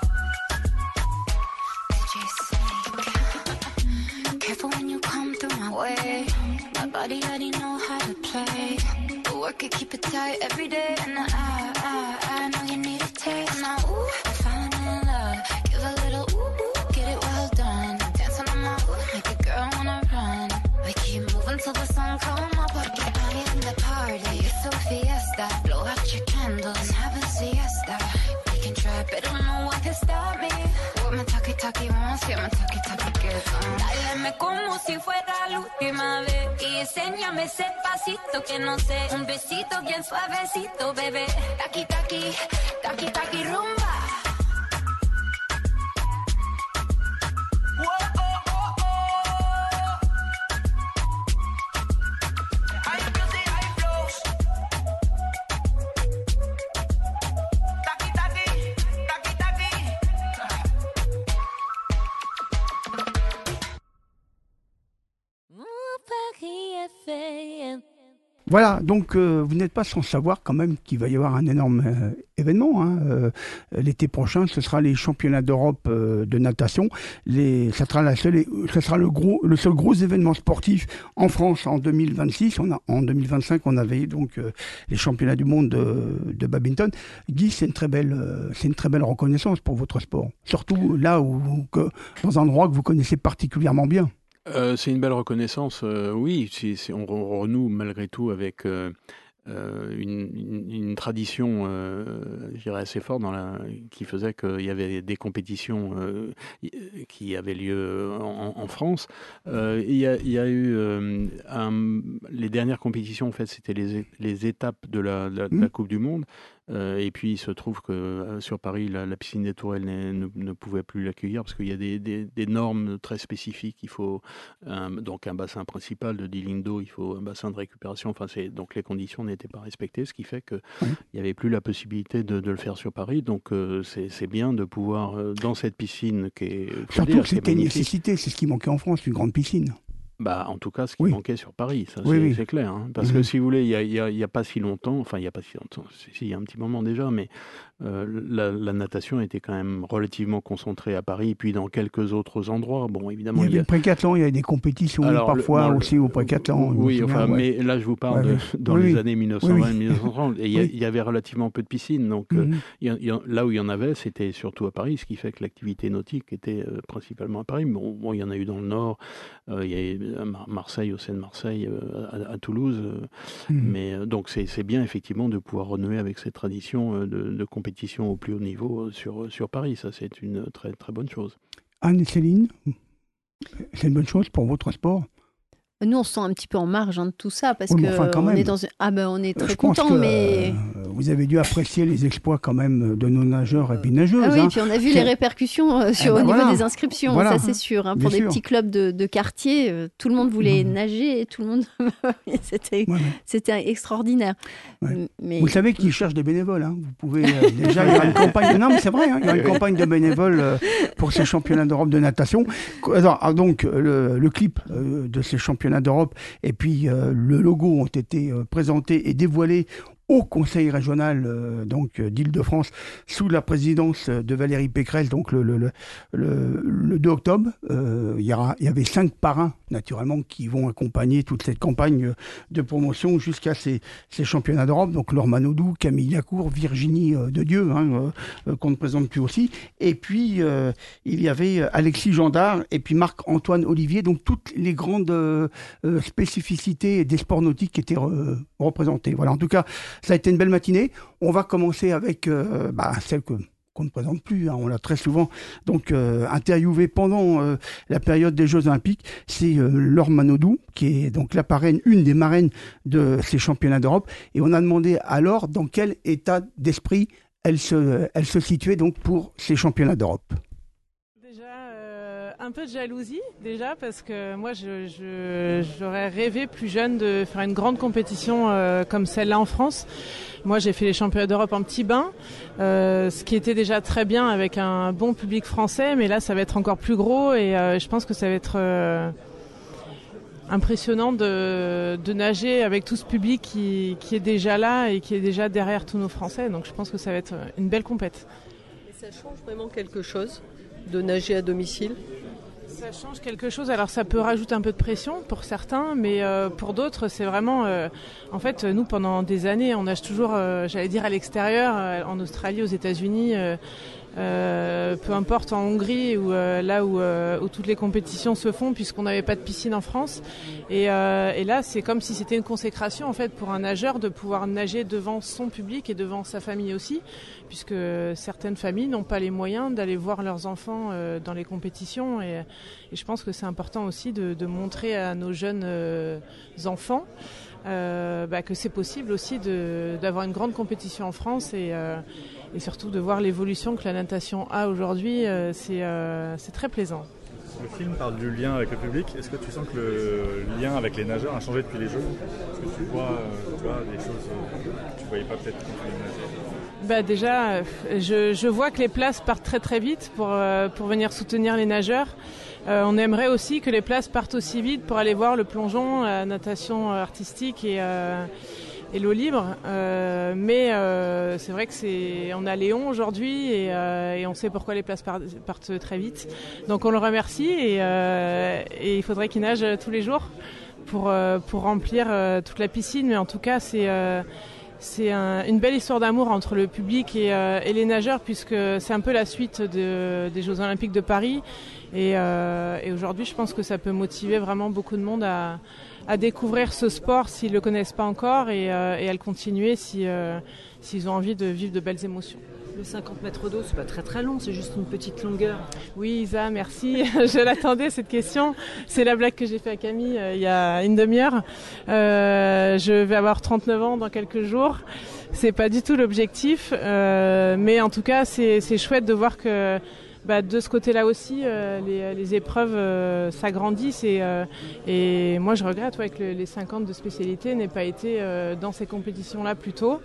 D J Snake. Careful when you come through my way. My body already know how to play. work it, keep it tight every day. And I, I, I know you need a taste. Now, ooh, I'm falling in love. Give a little ooh, ooh, get it well done. Dancing on my ooh, make a girl wanna run. We keep moving till the sun come up. Everybody in the party, it's a fiesta. Blow out your candles and have a siesta. We can try, but don't know what can stop me. What my talkie talkie wants, yeah, my talkie talkie gets on. Dáleme como si fuera la última vez y enséñame ese pasito que no sé. Un besito bien suavecito, bebé. Taki taki, taki taki rumba. Voilà, donc euh, vous n'êtes pas sans savoir quand même qu'il va y avoir un énorme euh, événement. Hein. Euh, l'été prochain, ce sera les championnats d'Europe euh, de natation. Les, ça sera, la seule, ça sera le, gros, le seul gros événement sportif en France en deux mille vingt-six. On a, en deux mille vingt-cinq, on avait donc euh, les championnats du monde de, de badminton. Guy, c'est une très belle, euh, c'est une très belle reconnaissance pour votre sport. Surtout là où, que, dans un endroit que vous connaissez particulièrement bien. Euh, c'est une belle reconnaissance, euh, oui. C'est, c'est, on renoue malgré tout avec euh, euh, une, une, une tradition, euh, je dirais, assez forte dans la, qui faisait qu'il y avait des compétitions euh, qui avaient lieu en, en France. Euh, il, y a, il y a eu euh, un, les dernières compétitions, en fait, c'était les, les étapes de la, de la, de la Coupe du Monde. Euh, et puis il se trouve que euh, sur Paris, la, la piscine des Tourelles ne, ne pouvait plus l'accueillir parce qu'il y a des, des, des normes très spécifiques. Il faut un, donc un bassin principal de dix lignes d'eau, il faut un bassin de récupération. Enfin, c'est, donc les conditions n'étaient pas respectées, ce qui fait qu'il n'y avait plus la possibilité de, de le faire sur Paris. Donc euh, c'est, c'est bien de pouvoir, euh, dans cette piscine qui est... Surtout dire, que c'était une nécessité, c'est ce qui manquait en France, une grande piscine. Bah, en tout cas, ce qui oui. manquait sur Paris, ça, oui, c'est, oui. c'est clair. Hein, parce mmh. que si vous voulez, il n'y a, a, a pas si longtemps, enfin, il n'y a pas si longtemps, il y a un petit moment déjà, mais euh, la, la natation était quand même relativement concentrée à Paris, et puis dans quelques autres endroits. Bon, évidemment, il y avait il y a... le précathlon, il y avait des compétitions Alors, parfois le, non, aussi au précathlon. Oui, enfin, ouais. mais là, je vous parle ouais, de, dans oui, les oui. années mille neuf cent vingt mille neuf cent trente, et il oui. y, y avait relativement peu de piscines. Donc, mmh. euh, y a, y a, là où il y en avait, c'était surtout à Paris, ce qui fait que l'activité nautique était euh, principalement à Paris. Bon, bon, il y en a eu dans le Nord, euh, il y a eu à Marseille, au Seine-Marseille, euh, à, à Toulouse. Euh, mmh. Mais euh, donc, c'est, c'est bien, effectivement, de pouvoir renouer avec cette tradition euh, de, de compétition au plus haut niveau euh, sur, sur Paris. Ça, c'est une très, très bonne chose. Anne et Céline, c'est une bonne chose pour votre sport? Nous, on se sent un petit peu en marge hein, de tout ça parce oui, que enfin, on est dans une... ah ben on est très euh, content, mais euh, vous avez dû apprécier les exploits quand même de nos nageurs et puis nageuses. Ah oui, hein. puis on a vu les répercussions euh, sur, eh ben, au niveau voilà. des inscriptions, voilà. ça c'est sûr. Hein, pour Bien des sûr. petits clubs de, de quartier, euh, tout le monde voulait mmh. nager et tout le monde, c'était, ouais. c'était extraordinaire. Ouais. Mais... Vous savez qu'ils cherchent des bénévoles. Hein. Vous pouvez euh, déjà il y aura une campagne. Non, mais c'est vrai, hein, il y aura une campagne de bénévoles euh, pour ces championnats d'Europe de natation. Alors, donc le, le clip euh, de ces championnats d'Europe. Et puis, euh, le logo ont été euh, présentés et dévoilés au Conseil régional euh, donc d'Île-de-France sous la présidence de Valérie Pécresse, donc le, le, le, le, le deux octobre. Euh, il, y aura, il y avait cinq parrains, naturellement, qui vont accompagner toute cette campagne de promotion jusqu'à ces, ces championnats d'Europe. Donc Laure Manodou, Camille Lacour, Virginie euh, de Dieu, hein, euh, qu'on ne présente plus aussi. Et puis, euh, il y avait Alexis Gendard et puis Marc-Antoine Olivier. Donc toutes les grandes euh, spécificités des sports nautiques qui étaient euh, représentées. Voilà, en tout cas, ça a été une belle matinée. On va commencer avec euh, bah, celle que, qu'on ne présente plus. Hein. On l'a très souvent donc, euh, interviewée pendant euh, la période des Jeux Olympiques. C'est euh, Laure Manodou, qui est donc la parraine, une des marraines de ces championnats d'Europe. Et on a demandé à Laure dans quel état d'esprit elle se, elle se situait donc, pour ces championnats d'Europe. Un peu de jalousie déjà parce que moi je, je, j'aurais rêvé plus jeune de faire une grande compétition euh, comme celle-là en France. Moi j'ai fait les championnats d'Europe en petit bain, euh, ce qui était déjà très bien avec un bon public français, mais là ça va être encore plus gros et euh, je pense que ça va être euh, impressionnant de, de nager avec tout ce public qui, qui est déjà là et qui est déjà derrière tous nos Français, donc je pense que ça va être une belle compète. Et ça change vraiment quelque chose de nager à domicile? Ça change quelque chose. Alors ça peut rajouter un peu de pression pour certains, mais euh, pour d'autres, c'est vraiment... Euh, en fait, nous, pendant des années, on nage toujours, euh, j'allais dire, à l'extérieur, euh, en Australie, aux États-Unis, euh, euh, peu importe, en Hongrie, ou euh, là où, euh, où toutes les compétitions se font, puisqu'on n'avait pas de piscine en France. Et, euh, et là, c'est comme si c'était une consécration, en fait, pour un nageur de pouvoir nager devant son public et devant sa famille aussi, puisque certaines familles n'ont pas les moyens d'aller voir leurs enfants euh, dans les compétitions. Et, et je pense que c'est important aussi de, de montrer à nos jeunes euh, enfants euh, bah, que c'est possible aussi de, d'avoir une grande compétition en France et, euh, et surtout de voir l'évolution que la natation a aujourd'hui. Euh, c'est, euh, c'est très plaisant. Le film parle du lien avec le public. Est-ce que tu sens que le lien avec les nageurs a changé depuis les Jeux ? Est-ce que tu vois, tu vois des choses que tu ne voyais pas peut-être quand tu nageais ? Bah déjà, je, je vois que les places partent très très vite pour, euh, pour venir soutenir les nageurs. Euh, on aimerait aussi que les places partent aussi vite pour aller voir le plongeon, la natation artistique et, euh, et l'eau libre. Euh, mais euh, c'est vrai que c'est, on a Léon aujourd'hui et, euh, et on sait pourquoi les places partent, partent très vite. Donc on le remercie et, euh, et il faudrait qu'il nage tous les jours pour, euh, pour remplir euh, toute la piscine. Mais en tout cas, c'est... Euh, C'est un, une belle histoire d'amour entre le public et, euh, et les nageurs, puisque c'est un peu la suite de, des Jeux Olympiques de Paris. Et, euh, et aujourd'hui, je pense que ça peut motiver vraiment beaucoup de monde à, à découvrir ce sport s'ils ne le connaissent pas encore et, euh, et à le continuer si, euh, s'ils ont envie de vivre de belles émotions. Le cinquante mètres d'eau, c'est pas très très long, c'est juste une petite longueur. Oui, Isa, merci. Je l'attendais, cette question. C'est la blague que j'ai fait à Camille euh, il y a une demi-heure. Euh, je vais avoir trente-neuf ans dans quelques jours. C'est pas du tout l'objectif. Euh, mais en tout cas, c'est, c'est chouette de voir que bah, de ce côté-là aussi, euh, les, les épreuves euh, s'agrandissent. Et, euh, et moi, je regrette ouais, que le, les cinquante de spécialité n'aient pas été euh, dans ces compétitions-là plus tôt.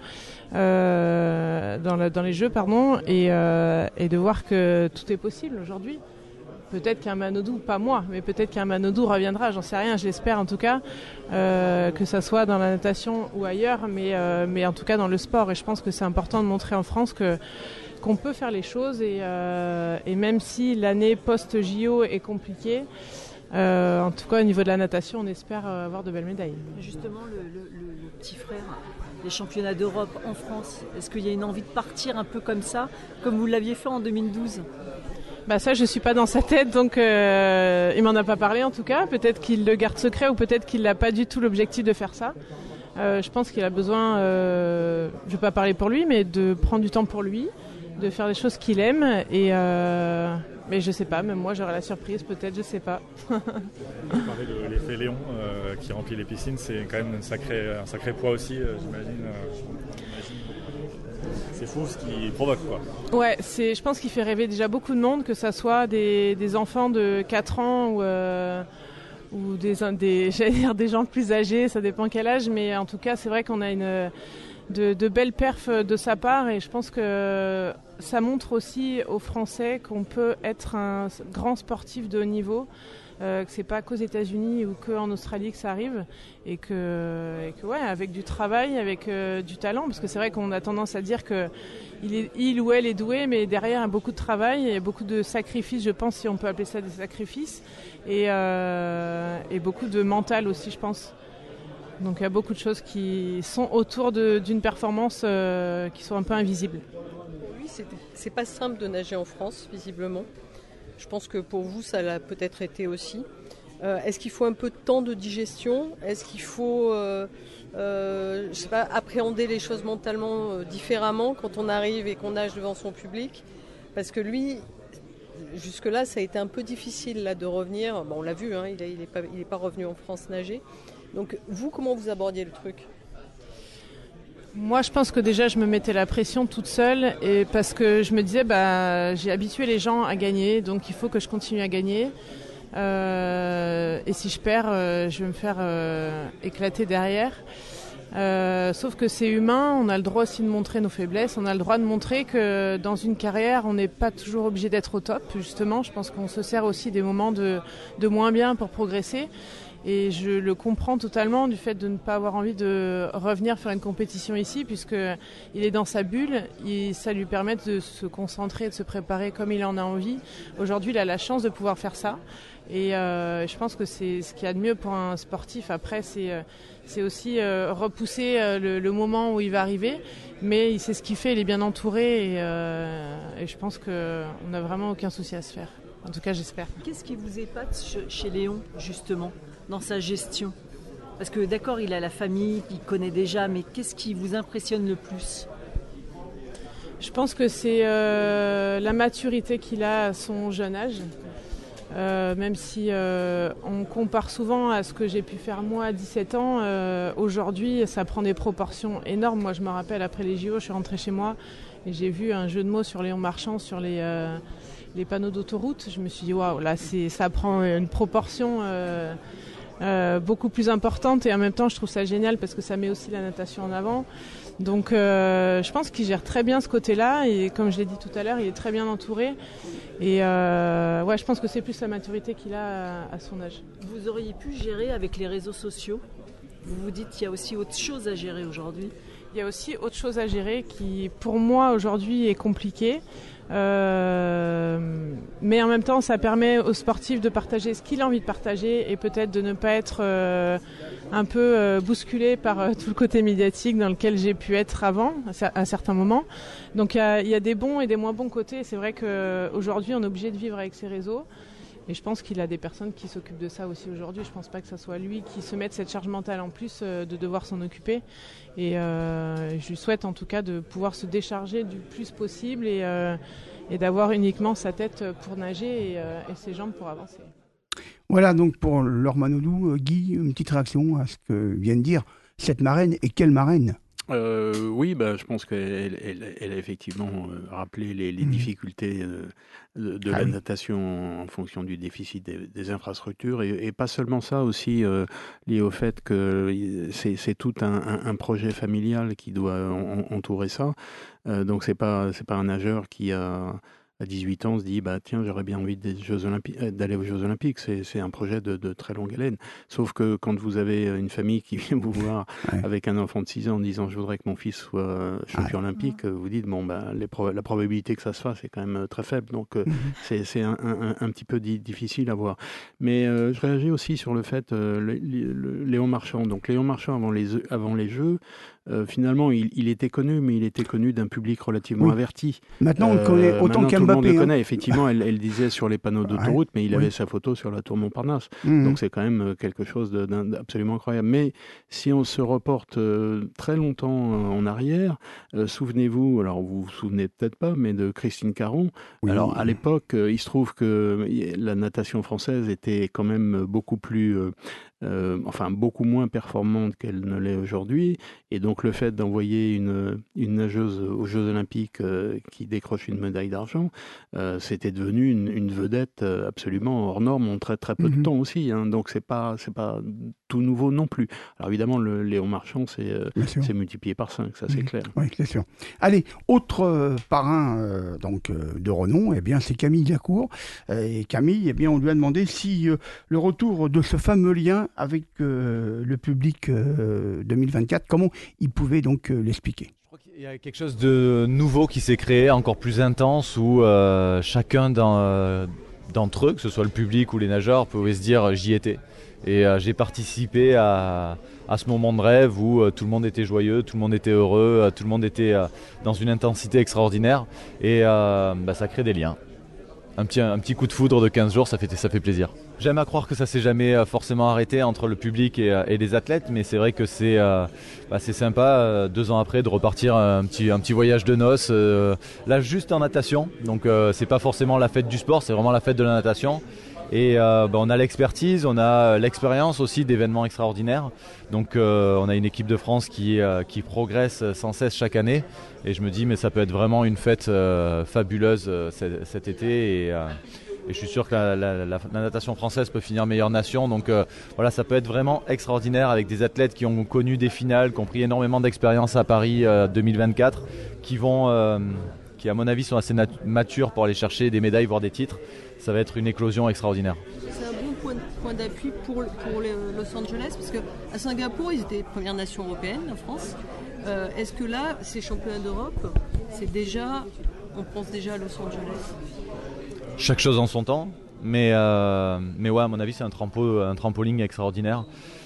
Euh, dans, la, dans les Jeux, pardon, et, euh, et de voir que tout est possible aujourd'hui. Peut-être qu'un Manodou, pas moi, mais peut-être qu'un Manodou reviendra, j'en sais rien, je l'espère en tout cas, euh, que ça soit dans la natation ou ailleurs, mais, euh, mais en tout cas dans le sport. Et je pense que c'est important de montrer en France que, qu'on peut faire les choses, et, euh, et même si l'année post-J O est compliquée, euh, en tout cas au niveau de la natation, on espère avoir de belles médailles. Justement, le, le, le petit frère... les championnats d'Europe en France, est-ce qu'il y a une envie de partir un peu comme ça, comme vous l'aviez fait en deux mille douze ? Bah ça, je suis pas dans sa tête, donc euh, il m'en a pas parlé en tout cas. Peut-être qu'il le garde secret ou peut-être qu'il n'a pas du tout l'objectif de faire ça. Euh, je pense qu'il a besoin, euh, je vais pas parler pour lui, mais de prendre du temps pour lui, de faire des choses qu'il aime. Et euh, mais je sais pas, même moi j'aurai la surprise, peut-être, je sais pas. Tu parlais de l'effet Léon euh, qui remplit les piscines, c'est quand même un sacré, un sacré poids aussi, euh, j'imagine. Euh, c'est fou ce qu'il provoque, quoi. Ouais, c'est, je pense qu'il fait rêver déjà beaucoup de monde, que ça soit des, des enfants de quatre ans ou, euh, ou des, des, j'allais dire des gens plus âgés, ça dépend quel âge, mais en tout cas c'est vrai qu'on a une, de, de belles perfs de sa part, et je pense que ça montre aussi aux Français qu'on peut être un grand sportif de haut niveau. Euh, que c'est pas qu'aux États-Unis ou qu'en Australie que ça arrive, et que, et que ouais, avec du travail, avec euh, du talent, parce que c'est vrai qu'on a tendance à dire que il, est, il ou elle est doué, mais derrière il y a beaucoup de travail et beaucoup de sacrifices, je pense, si on peut appeler ça des sacrifices, et, euh, et beaucoup de mental aussi, je pense. Donc il y a beaucoup de choses qui sont autour de, d'une performance euh, qui sont un peu invisibles. Oui, c'est, c'est pas simple de nager en France, visiblement. Je pense que pour vous, ça l'a peut-être été aussi. Euh, est-ce qu'il faut un peu de temps de digestion ? Est-ce qu'il faut euh, euh, je sais pas, appréhender les choses mentalement euh, différemment quand on arrive et qu'on nage devant son public ? Parce que lui, jusque-là, ça a été un peu difficile là, de revenir. Bon, on l'a vu, hein, il n'est pas, il est pas revenu en France nager. Donc vous, comment vous abordiez le truc ? Moi, je pense que déjà, je me mettais la pression toute seule, et parce que je me disais, bah, j'ai habitué les gens à gagner, donc il faut que je continue à gagner. Euh, et si je perds, euh, je vais me faire euh, éclater derrière. Euh, sauf que c'est humain, on a le droit aussi de montrer nos faiblesses, on a le droit de montrer que dans une carrière, on n'est pas toujours obligé d'être au top. Justement, je pense qu'on se sert aussi des moments de, de moins bien pour progresser. Et je le comprends totalement du fait de ne pas avoir envie de revenir faire une compétition ici, puisqu'il est dans sa bulle, et ça lui permet de se concentrer, de se préparer comme il en a envie. Aujourd'hui, il a la chance de pouvoir faire ça. Et euh, je pense que c'est ce qu'il y a de mieux pour un sportif. Après, c'est, euh, c'est aussi euh, repousser euh, le, le moment où il va arriver. Mais c'est ce qu'il fait, il est bien entouré. Et, euh, et je pense qu'on n'a vraiment aucun souci à se faire. En tout cas, j'espère. Qu'est-ce qui vous épate chez Léon, justement, dans sa gestion ? Parce que d'accord, il a la famille qu'il connaît déjà, mais qu'est-ce qui vous impressionne le plus ? Je pense que c'est euh, la maturité qu'il a à son jeune âge. Euh, même si euh, on compare souvent à ce que j'ai pu faire moi à dix-sept ans, euh, aujourd'hui ça prend des proportions énormes. Moi je me rappelle après les J O, je suis rentrée chez moi et j'ai vu un jeu de mots sur Léon Marchand sur les, euh, les panneaux d'autoroute. Je me suis dit waouh, là c'est, ça prend une proportion euh, euh, beaucoup plus importante et en même temps je trouve ça génial parce que ça met aussi la natation en avant. Donc euh, je pense qu'il gère très bien ce côté-là et comme je l'ai dit tout à l'heure, il est très bien entouré. Et euh, ouais, je pense que c'est plus la maturité qu'il a à, à son âge. Vous auriez pu gérer avec les réseaux sociaux ? Vous vous dites qu'il y a aussi autre chose à gérer aujourd'hui ? Il y a aussi autre chose à gérer qui, pour moi, aujourd'hui est compliquée. Euh, mais en même temps, ça permet aux sportifs de partager ce qu'il a envie de partager et peut-être de ne pas être euh, un peu euh, bousculé par euh, tout le côté médiatique dans lequel j'ai pu être avant, à, à certains moments. Donc il y a, y a des bons et des moins bons côtés. C'est vrai qu'aujourd'hui, on est obligé de vivre avec ces réseaux. Et je pense qu'il a des personnes qui s'occupent de ça aussi aujourd'hui. Je ne pense pas que ce soit lui qui se mette cette charge mentale en plus euh, de devoir s'en occuper. Et euh, je lui souhaite en tout cas de pouvoir se décharger du plus possible et, euh, et d'avoir uniquement sa tête pour nager et, euh, et ses jambes pour avancer. Voilà donc pour Laure Manodou. Guy, une petite réaction à ce que vient de dire cette marraine et quelle marraine ? Euh, oui, bah, je pense qu'elle elle, elle a effectivement euh, rappelé les, les mmh. difficultés euh, de, de ah la oui. natation en fonction du déficit des, des infrastructures et, et pas seulement ça aussi euh, lié au fait que c'est, c'est tout un, un, un projet familial qui doit en, entourer ça. Euh, donc c'est pas c'est pas un nageur qui a à dix-huit ans, on se dit bah tiens, j'aurais bien envie des Jeux Olympiques, d'aller aux Jeux Olympiques. C'est, c'est un projet de, de très longue haleine. Sauf que quand vous avez une famille qui vient vous voir ouais. avec un enfant de six ans en disant je voudrais que mon fils soit champion ouais. olympique, vous dites bon bah les pro- la probabilité que ça se fasse est quand même très faible. Donc mm-hmm. c'est, c'est un, un, un petit peu di- difficile à voir. Mais euh, je réagis aussi sur le fait euh, le, le, Léon Marchand. Donc Léon Marchand avant les avant les Jeux. Euh, finalement, il, il était connu, mais il était connu d'un public relativement oui. averti. Maintenant, on le connaît euh, autant qu'Mbappé. Tout le monde le hein. connaît. Effectivement, elle, elle disait sur les panneaux d'autoroute, ouais. mais il oui. avait sa photo sur la tour Montparnasse. Mmh. Donc, c'est quand même quelque chose de, d'absolument incroyable. Mais si on se reporte euh, très longtemps euh, en arrière, euh, souvenez-vous, alors vous vous souvenez peut-être pas, mais de Christine Caron. Oui. Alors, à l'époque, euh, il se trouve que la natation française était quand même beaucoup plus... Euh, Euh, enfin beaucoup moins performante qu'elle ne l'est aujourd'hui, et donc le fait d'envoyer une, une nageuse aux Jeux Olympiques euh, qui décroche une médaille d'argent, euh, c'était devenu une, une vedette absolument hors norme en très très peu mm-hmm. de temps aussi, hein, donc c'est pas, c'est pas tout nouveau non plus. Alors évidemment le Léon Marchand c'est, euh, c'est multiplié par cinq, ça c'est mm-hmm. clair. Oui, c'est sûr. Allez, autre euh, parrain euh, donc, euh, de renom, eh bien, c'est Camille Lacour, euh, et Camille, eh bien, on lui a demandé si euh, le retour de ce fameux lien avec euh, le public euh, deux mille vingt-quatre, comment il pouvait donc euh, l'expliquer ? Je crois qu'il y a quelque chose de nouveau qui s'est créé, encore plus intense, où euh, chacun dans, euh, d'entre eux, que ce soit le public ou les nageurs, pouvait se dire « j'y étais ». Et euh, j'ai participé à, à ce moment de rêve où euh, tout le monde était joyeux, tout le monde était heureux, euh, tout le monde était euh, dans une intensité extraordinaire, et euh, bah, ça crée des liens. Un petit, un petit coup de foudre de quinze jours, ça fait, ça fait plaisir. J'aime à croire que ça ne s'est jamais forcément arrêté entre le public et, et les athlètes, mais c'est vrai que c'est, euh, bah c'est sympa, euh, deux ans après, de repartir un petit, un petit voyage de noces, euh, là juste en natation. Donc euh, c'est pas forcément la fête du sport, c'est vraiment la fête de la natation. Et euh, bah, on a l'expertise, on a l'expérience aussi d'événements extraordinaires. Donc euh, on a une équipe de France qui, euh, qui progresse sans cesse chaque année. Et je me dis, mais ça peut être vraiment une fête euh, fabuleuse euh, cet, cet été. Et, euh, et je suis sûr que la, la, la, la natation française peut finir meilleure nation. Donc euh, voilà, ça peut être vraiment extraordinaire avec des athlètes qui ont connu des finales, qui ont pris énormément d'expérience à Paris euh, deux mille vingt-quatre, qui vont... Euh, qui à mon avis sont assez nat- matures pour aller chercher des médailles, voire des titres. Ça va être une éclosion extraordinaire. C'est un bon point de point d'appui pour, pour les, Los Angeles? Parce qu'à Singapour, ils étaient première nation européenne, la France. Euh, est-ce que là, ces championnats d'Europe, c'est déjà, on pense déjà à Los Angeles? Chaque chose en son temps, mais, euh, mais ouais, à mon avis, c'est un, trampo, un trampoline extraordinaire.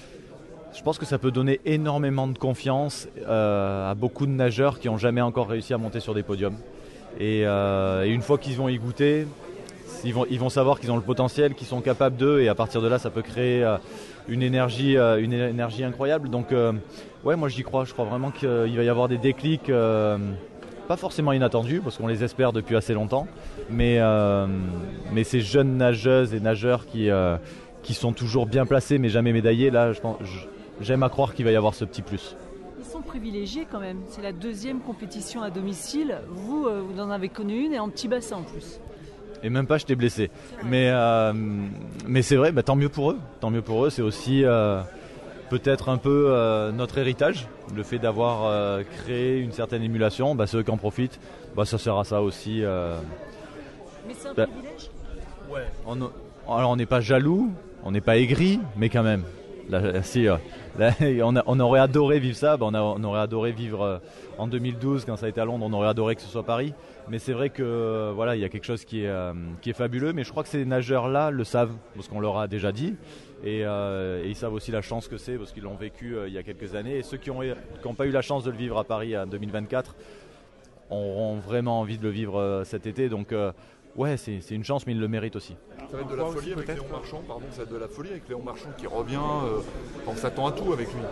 Je pense que ça peut donner énormément de confiance euh, à beaucoup de nageurs qui n'ont jamais encore réussi à monter sur des podiums. Et, euh, et une fois qu'ils vont y goûter, ils vont, ils vont savoir qu'ils ont le potentiel, qu'ils sont capables d'eux, et à partir de là, ça peut créer euh, une, énergie, euh, une énergie incroyable. Donc, euh, ouais, moi j'y crois. Je crois vraiment qu'il va y avoir des déclics, euh, pas forcément inattendus, parce qu'on les espère depuis assez longtemps, mais, euh, mais ces jeunes nageuses et nageurs qui, euh, qui sont toujours bien placés, mais jamais médaillés, là, je pense, je, j'aime à croire qu'il va y avoir ce petit plus. Ils sont privilégiés quand même. C'est la deuxième compétition à domicile. Vous, euh, vous en avez connu une et en petit bassin en plus. Et même pas, je t'ai blessé. Mais, euh, mais c'est vrai, bah, tant mieux pour eux. Tant mieux pour eux. C'est aussi euh, peut-être un peu euh, notre héritage. Le fait d'avoir euh, créé une certaine émulation. Bah, ceux qui en profitent, bah, ça sert à ça aussi. Euh, mais c'est un bah, privilège. Ouais. On, alors on n'est pas jaloux, on n'est pas aigri, mais quand même. Là, si, euh, là, on, a, on aurait adoré vivre ça, bah on, a, on aurait adoré vivre euh, en deux mille douze quand ça a été à Londres, on aurait adoré que ce soit Paris. Mais c'est vrai que euh, voilà, il y a quelque chose qui est, euh, qui est fabuleux, mais je crois que ces nageurs-là le savent, parce qu'on leur a déjà dit, et, euh, et ils savent aussi la chance que c'est, parce qu'ils l'ont vécu euh, il y a quelques années. Et ceux qui n'ont qui ont pas eu la chance de le vivre à Paris en deux mille vingt-quatre auront vraiment envie de le vivre euh, cet été. Donc euh, ouais, c'est, c'est une chance, mais ils le méritent aussi. Ça va être de la folie avec Léon Marchand, pardon, ça va être de la folie avec Léon Marchand qui revient, euh, on s'attend à tout avec lui.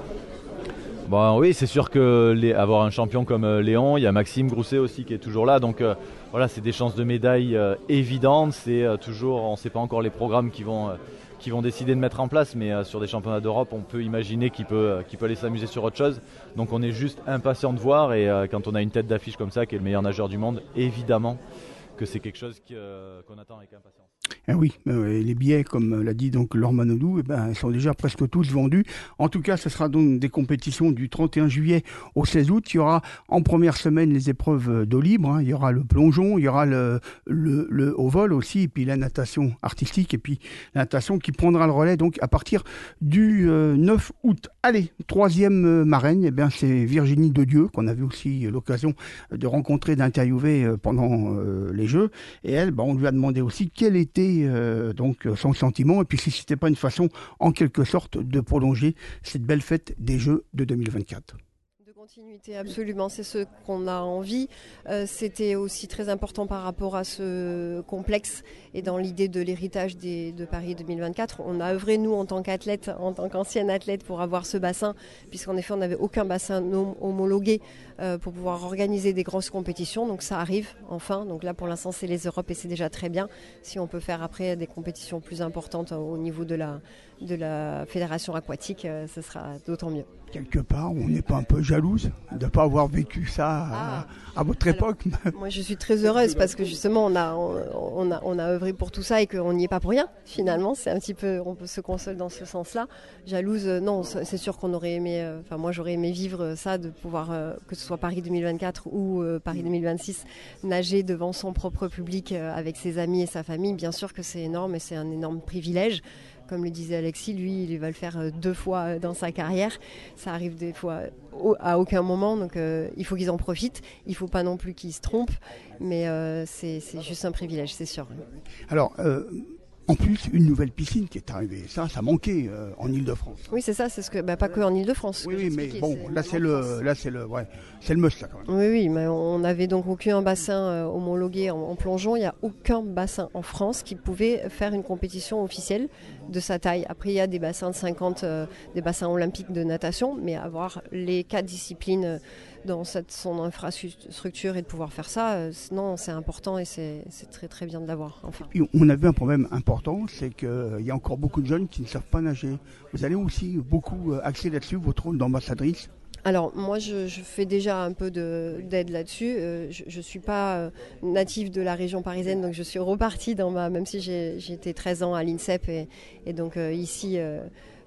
Bon, oui, c'est sûr que les, avoir un champion comme euh, Léon, il y a Maxime Grousset aussi qui est toujours là, donc euh, voilà, c'est des chances de médaille euh, évidentes, c'est euh, toujours, on ne sait pas encore les programmes qui vont, euh, qui vont décider de mettre en place, mais euh, sur des championnats d'Europe, on peut imaginer qu'il peut, euh, qu'il peut aller s'amuser sur autre chose, donc on est juste impatient de voir, et euh, quand on a une tête d'affiche comme ça, qui est le meilleur nageur du monde, évidemment que c'est quelque chose qui, euh, qu'on attend avec impatience. Eh oui, euh, les billets, comme l'a dit donc Laure Manodou, eh ben, sont déjà presque tous vendus. En tout cas, ce sera donc des compétitions du trente et un juillet au seize août. Il y aura en première semaine les épreuves d'eau libre, hein. Il y aura le plongeon, il y aura le, le, le haut vol aussi, et puis la natation artistique, et puis la natation qui prendra le relais donc à partir du euh, neuf août. Allez, troisième euh, marraine, eh bien, c'est Virginie Dedieu, qu'on avait aussi l'occasion de rencontrer, d'interviewer euh, pendant euh, les Jeux. Et elle, ben, on lui a demandé aussi quel était Euh, donc son sentiment, et puis si c'était pas une façon en quelque sorte de prolonger cette belle fête des Jeux de deux mille vingt-quatre. Continuité, absolument, c'est ce qu'on a envie. Euh, c'était aussi très important par rapport à ce complexe et dans l'idée de l'héritage des, de Paris deux mille vingt-quatre. On a œuvré, nous, en tant qu'athlète, en tant qu'ancienne athlète, pour avoir ce bassin, puisqu'en effet, on n'avait aucun bassin homologué euh, pour pouvoir organiser des grosses compétitions. Donc ça arrive, enfin. Donc là, pour l'instant, c'est les Europes et c'est déjà très bien. Si on peut faire après des compétitions plus importantes au niveau de la, de la fédération aquatique, euh, ce sera d'autant mieux. Quelque part, on n'est pas un peu jalouse de ne pas avoir vécu ça à, ah, à votre alors, époque? Moi, je suis très heureuse parce que justement, on a, on, on a, on a œuvré pour tout ça et qu'on n'y est pas pour rien. Finalement, c'est un petit peu, on peut se consoler dans ce sens-là. Jalouse, non, c'est sûr qu'on aurait aimé, enfin, euh, moi, j'aurais aimé vivre ça, de pouvoir, euh, que ce soit Paris deux mille vingt-quatre ou euh, Paris deux mille vingt-six, nager devant son propre public euh, avec ses amis et sa famille. Bien sûr que c'est énorme et c'est un énorme privilège. Comme le disait Alexis, lui, il va le faire deux fois dans sa carrière. Ça arrive des fois à aucun moment, donc euh, il faut qu'ils en profitent. Il ne faut pas non plus qu'ils se trompent, mais euh, c'est, c'est juste un privilège, c'est sûr. Alors, euh, en plus, une nouvelle piscine qui est arrivée. Ça, ça manquait euh, en Ile-de-France. Oui, c'est ça. C'est ce que, bah, pas que en Ile-de-France. Oui, oui, mais bon, c'est là, c'est le, là, c'est le, ouais, c'est le must, là, quand même. Oui, oui, mais on n'avait donc aucun bassin euh, homologué en, en plongeon. Il n'y a aucun bassin en France qui pouvait faire une compétition officielle de sa taille. Après, il y a des bassins de cinquante, euh, des bassins olympiques de natation, mais avoir les quatre disciplines euh, dans cette, son infrastructure et de pouvoir faire ça, euh, non, c'est important et c'est, c'est très très bien de l'avoir. Enfin. Et on avait un problème important, c'est qu'il euh, y a encore beaucoup de jeunes qui ne savent pas nager. Vous allez aussi beaucoup euh, axer là-dessus, votre rôle d'ambassadrice? Alors moi je, je fais déjà un peu de, d'aide là-dessus, euh, je ne suis pas euh, native de la région parisienne, donc je suis repartie dans ma, même si j'ai, j'ai été treize ans à l'INSEP et, et donc euh, ici euh,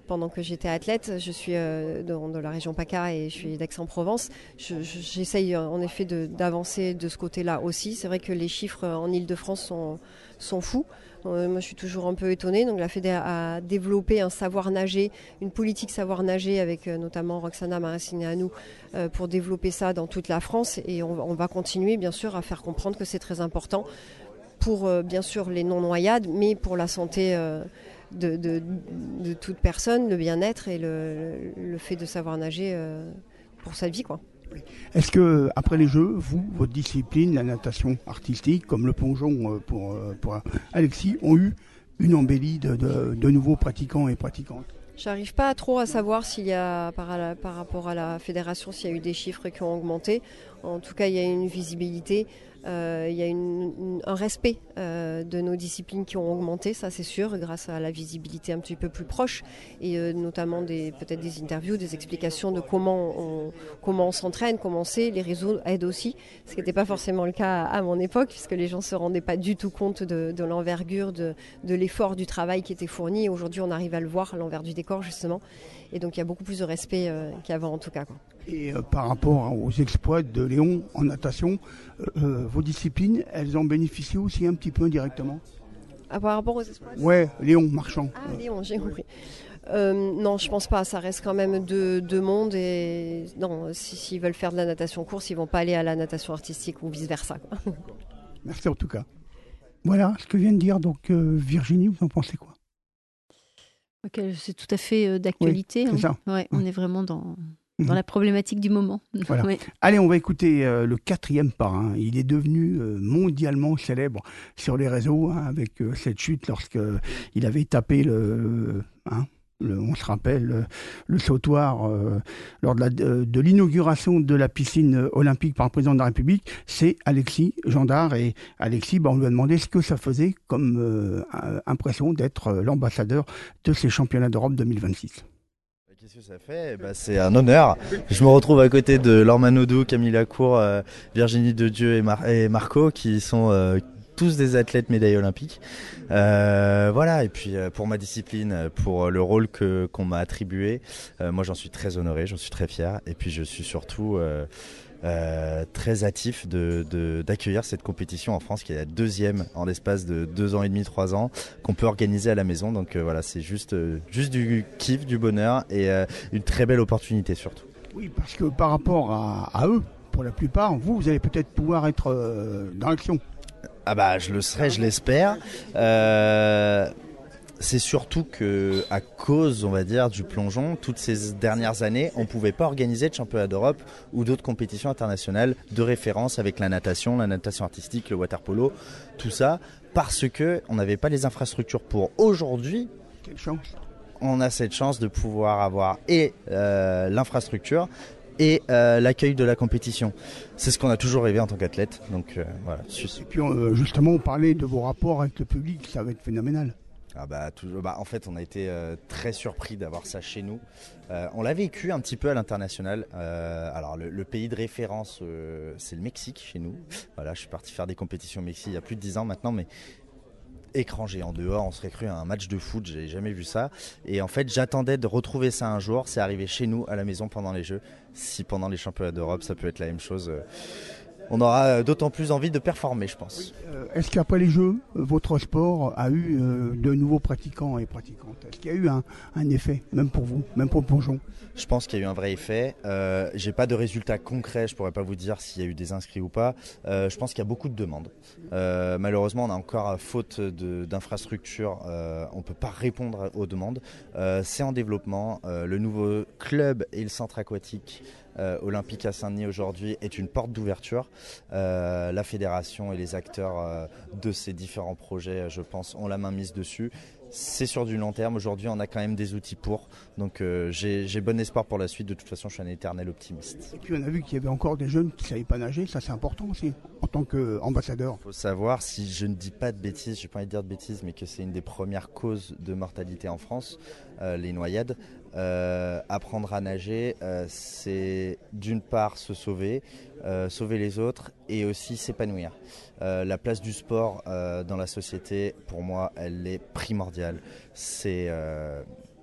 pendant que j'étais athlète. Je suis euh, de, de la région PACA et je suis d'Aix-en-Provence. Je, je, j'essaye en effet de, d'avancer de ce côté-là aussi. C'est vrai que les chiffres en Ile-de-France sont, sont fous. Euh, moi, je suis toujours un peu étonnée. Donc, la Fédé a développé un savoir nager, une politique savoir nager avec euh, notamment Roxana Maracineanu euh, pour développer ça dans toute la France. Et on, on va continuer, bien sûr, à faire comprendre que c'est très important pour, euh, bien sûr, les non-noyades, mais pour la santé euh, de, de, de toute personne, le bien-être et le, le fait de savoir nager euh, pour sa vie, quoi. Est-ce que après les Jeux, vous, votre discipline, la natation artistique, comme le plongeon pour, pour Alexis, ont eu une embellie de, de, de nouveaux pratiquants et pratiquantes? J'arrive pas trop à savoir s'il y a par, la, par rapport à la fédération s'il y a eu des chiffres qui ont augmenté. En tout cas, il y a une visibilité. Euh, il y a une, une, un respect euh, de nos disciplines qui ont augmenté, ça c'est sûr, grâce à la visibilité un petit peu plus proche et euh, notamment des, peut-être des interviews, des explications de comment on, comment on s'entraîne, comment c'est. Les réseaux aident aussi, ce qui n'était pas forcément le cas à, à mon époque, puisque les gens ne se rendaient pas du tout compte de, de l'envergure, de, de l'effort, du travail qui était fourni. Et aujourd'hui, on arrive à le voir, l'envers du décor justement. Et donc il y a beaucoup plus de respect euh, qu'avant en tout cas, quoi. Et euh, par rapport aux exploits de Léon en natation, euh, euh, vos disciplines, elles en bénéficient aussi un petit peu indirectement? Ah, par rapport aux exploits? Ouais, Léon Marchand. Ah, euh. Léon, j'ai compris. Euh, non, je pense pas. Ça reste quand même deux, deux mondes. Et non, s'ils si, veulent faire de la natation course, ils vont pas aller à la natation artistique ou vice versa, quoi. Merci en tout cas. Voilà ce que vient de dire donc euh, Virginie. Vous en pensez quoi? Okay, c'est tout à fait euh, d'actualité. Oui, c'est ça. Ouais, on est vraiment dans, dans mmh. la problématique du moment. Voilà. Ouais. Allez, on va écouter euh, le quatrième parrain. Il est devenu euh, mondialement célèbre sur les réseaux hein, avec euh, cette chute lorsqu'il avait tapé le... Hein, Le, on se rappelle le, le sautoir euh, lors de, la, de, de l'inauguration de la piscine olympique par le président de la République, c'est Alexis Gendard. Et Alexis, bah, on lui a demandé ce que ça faisait comme euh, impression d'être l'ambassadeur de ces championnats d'Europe deux mille vingt-six. Qu'est-ce que ça fait? Bah, c'est un honneur. Je me retrouve à côté de Laure Manodou, Camille Lacour, euh, Virginie Dedieu et, Mar- et Marco qui sont... Euh, tous des athlètes médaillés olympiques. Euh, voilà, et puis euh, pour ma discipline, pour le rôle que, qu'on m'a attribué, euh, moi j'en suis très honoré, j'en suis très fier. Et puis je suis surtout euh, euh, très hâtif de, de, d'accueillir cette compétition en France, qui est la deuxième en l'espace de deux ans et demi, trois ans, qu'on peut organiser à la maison. Donc euh, voilà, c'est juste, euh, juste du kiff, du bonheur et euh, une très belle opportunité surtout. Oui, parce que par rapport à, à eux, pour la plupart, vous, vous allez peut-être pouvoir être euh, dans l'action. Ah bah je le serai, je l'espère. Euh, c'est surtout que à cause, on va dire, du plongeon, toutes ces dernières années, on ne pouvait pas organiser de championnat d'Europe ou d'autres compétitions internationales de référence avec la natation, la natation artistique, le water polo, tout ça, parce que on n'avait pas les infrastructures pour. Aujourd'hui, quelle chance. On a cette chance de pouvoir avoir et euh, l'infrastructure et euh, l'accueil de la compétition. C'est ce qu'on a toujours rêvé en tant qu'athlète. Donc euh, voilà. Et puis euh, justement, on parlait de vos rapports avec le public, ça va être phénoménal. Ah bah, toujours, bah, en fait, on a été euh, très surpris d'avoir ça chez nous. Euh, on l'a vécu un petit peu à l'international. Euh, alors le, le pays de référence, euh, c'est le Mexique chez nous. Voilà, je suis parti faire des compétitions au Mexique il y a plus de dix ans maintenant, mais écran géant dehors, on serait cru à un match de foot, j'ai jamais vu ça. Et en fait, j'attendais de retrouver ça un jour. C'est arrivé chez nous à la maison pendant les Jeux. Si pendant les championnats d'Europe, ça peut être la même chose, euh, on aura d'autant plus envie de performer, je pense. Oui. Euh, est-ce qu'après les Jeux, votre sport a eu euh, de nouveaux pratiquants et pratiquantes? Est-ce qu'il y a eu un, un effet, même pour vous, même pour le plongeon? Je pense qu'il y a eu un vrai effet. Euh, j'ai pas de résultats concrets, je pourrais pas vous dire s'il y a eu des inscrits ou pas. Euh, je pense qu'il y a beaucoup de demandes. Euh, malheureusement, on a encore, faute de, d'infrastructures, euh, on peut pas répondre aux demandes. Euh, c'est en développement. Euh, le nouveau club et le centre aquatique Euh, olympique à Saint-Denis aujourd'hui est une porte d'ouverture. Euh, la fédération et les acteurs euh, de ces différents projets, je pense, ont la main mise dessus. C'est sur du long terme. Aujourd'hui, on a quand même des outils pour. Donc, euh, j'ai, j'ai bon espoir pour la suite. De toute façon, je suis un éternel optimiste. Et puis, on a vu qu'il y avait encore des jeunes qui ne savaient pas nager. Ça, c'est important aussi, en tant qu'ambassadeur. Il faut savoir, si je ne dis pas de bêtises, je n'ai pas envie de dire de bêtises, mais que c'est une des premières causes de mortalité en France, euh, les noyades. Euh, apprendre à nager, euh, c'est d'une part se sauver, euh, sauver les autres et aussi s'épanouir. Euh, la place du sport euh, dans la société, pour moi, elle est primordiale. C'est, euh,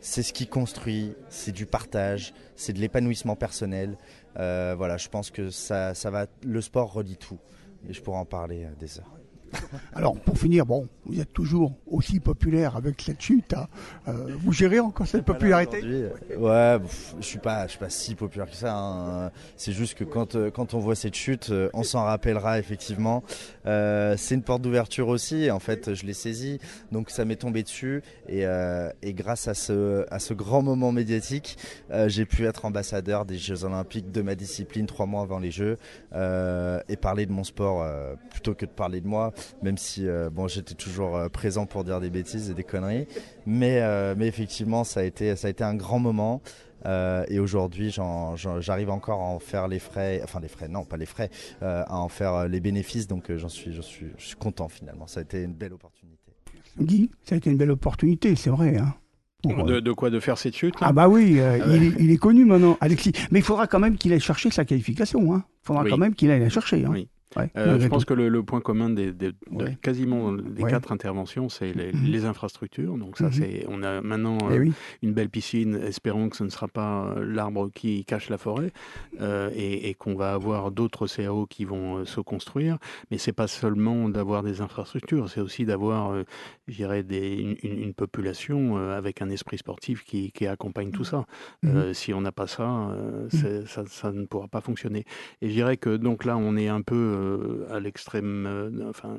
c'est ce qui construit, c'est du partage, c'est de l'épanouissement personnel. Euh, voilà, je pense que ça, ça va, le sport relie tout. Et je pourrais en parler euh, des heures. Alors, pour finir, bon, vous êtes toujours aussi populaire avec cette chute. Hein. Euh, vous gérez encore cette popularité ? Ouais, pff, je suis pas, je suis pas si populaire que ça. Hein. C'est juste que quand, quand on voit cette chute, on s'en rappellera effectivement. Euh, c'est une porte d'ouverture aussi. Et en fait, je l'ai saisie, donc ça m'est tombé dessus. Et, euh, et grâce à ce, à ce grand moment médiatique, euh, j'ai pu être ambassadeur des Jeux Olympiques de ma discipline trois mois avant les Jeux euh, et parler de mon sport euh, plutôt que de parler de moi. Même si euh, bon, j'étais toujours euh, présent pour dire des bêtises et des conneries, mais, euh, mais effectivement ça a été, ça a été un grand moment euh, et aujourd'hui j'en, j'en, j'arrive encore à en faire les frais, enfin les frais, non pas les frais, euh, à en faire les bénéfices, donc euh, j'en suis, j'en suis, je suis content finalement, ça a été une belle opportunité. Guy, ça a été une belle opportunité, c'est vrai. Hein. De, de quoi, de faire cette chute là ? Ah bah oui, euh, ah ouais. il, est, il est connu maintenant, Alexis. Mais il faudra quand même qu'il aille chercher sa qualification. Hein. Il faudra oui. quand même qu'il aille la chercher. Hein. Oui. Ouais, euh, je pense que le, le point commun des, des, ouais. de quasiment des ouais. quatre interventions, c'est les, mmh. les infrastructures. Donc ça, mmh. c'est, on a maintenant eh euh, oui. une belle piscine. Espérons que ce ne sera pas l'arbre qui cache la forêt euh, et, et qu'on va avoir d'autres C A O qui vont euh, se construire. Mais c'est pas seulement d'avoir des infrastructures, c'est aussi d'avoir, euh, je dirais, des, une, une population euh, avec un esprit sportif qui, qui accompagne tout ça. Mmh. Euh, si on n'a pas ça, euh, mmh. ça, ça ne pourra pas fonctionner. Et je dirais que donc là, on est un peu à l'extrême, euh, enfin,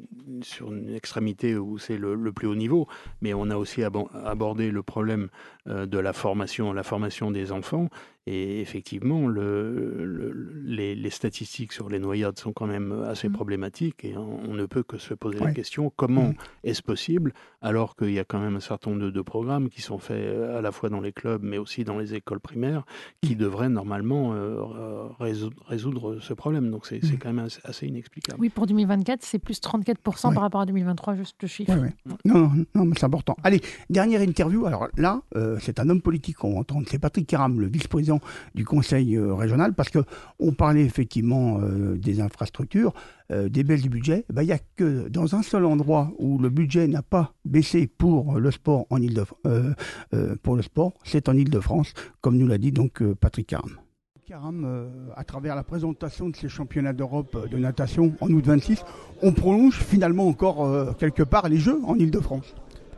sur une extrémité où c'est le, le plus haut niveau, mais on a aussi ab- abordé le problème euh, de la formation, la formation des enfants. Et effectivement, le, le, les, les statistiques sur les noyades sont quand même assez mmh. problématiques et on, on ne peut que se poser ouais. la question comment mmh. est-ce possible, alors qu'il y a quand même un certain nombre de, de programmes qui sont faits à la fois dans les clubs mais aussi dans les écoles primaires qui mmh. devraient normalement euh, résoudre, résoudre ce problème. Donc c'est, mmh. c'est quand même assez, assez inexplicable. Oui, pour deux mille vingt-quatre, c'est plus trente-quatre pour cent ouais. par rapport à deux mille vingt-trois, juste le chiffre. Ouais, ouais. Non, non, non, mais c'est important. Allez, dernière interview. Alors là, euh, c'est un homme politique qu'on va entendre. C'est Patrick Caram, le vice-président du conseil euh, régional, parce qu'on parlait effectivement euh, des infrastructures, euh, des baisses du budget. Il ben, n'y a que dans un seul endroit où le budget n'a pas baissé pour le sport en Île de, euh, euh, pour le sport, c'est en Île-de-France, comme nous l'a dit donc euh, Patrick Caram. Caram, euh, à travers la présentation de ces championnats d'Europe de natation en août vingt-six, on prolonge finalement encore euh, quelque part les Jeux en Île-de-France.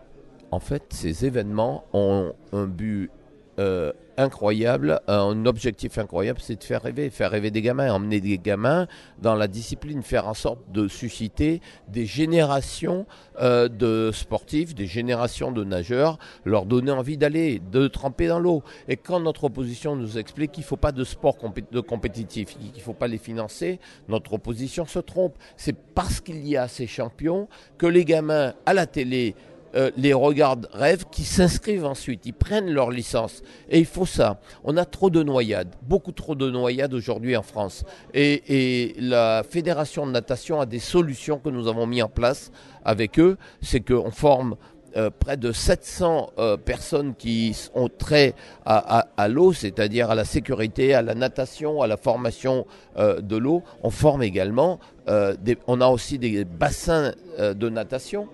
En fait, ces événements ont un but euh, incroyable, un objectif incroyable, c'est de faire rêver, faire rêver des gamins, emmener des gamins dans la discipline, faire en sorte de susciter des générations euh, de sportifs, des générations de nageurs, leur donner envie d'aller, de tremper dans l'eau. Et quand notre opposition nous explique qu'il ne faut pas de sport compé- de compétitif, qu'il ne faut pas les financer, notre opposition se trompe. C'est parce qu'il y a ces champions que les gamins à la télé Euh, les regardent, rêvent, qui s'inscrivent ensuite, ils prennent leur licence. Et il faut ça. On a trop de noyades, beaucoup trop de noyades aujourd'hui en France. Et, et la Fédération de natation a des solutions que nous avons mis en place avec eux. C'est qu'on forme euh, près de sept cents euh, personnes qui ont trait à, à, à l'eau, c'est-à-dire à la sécurité, à la natation, à la formation euh, de l'eau. On forme également, euh, des, on a aussi des bassins euh, de natation.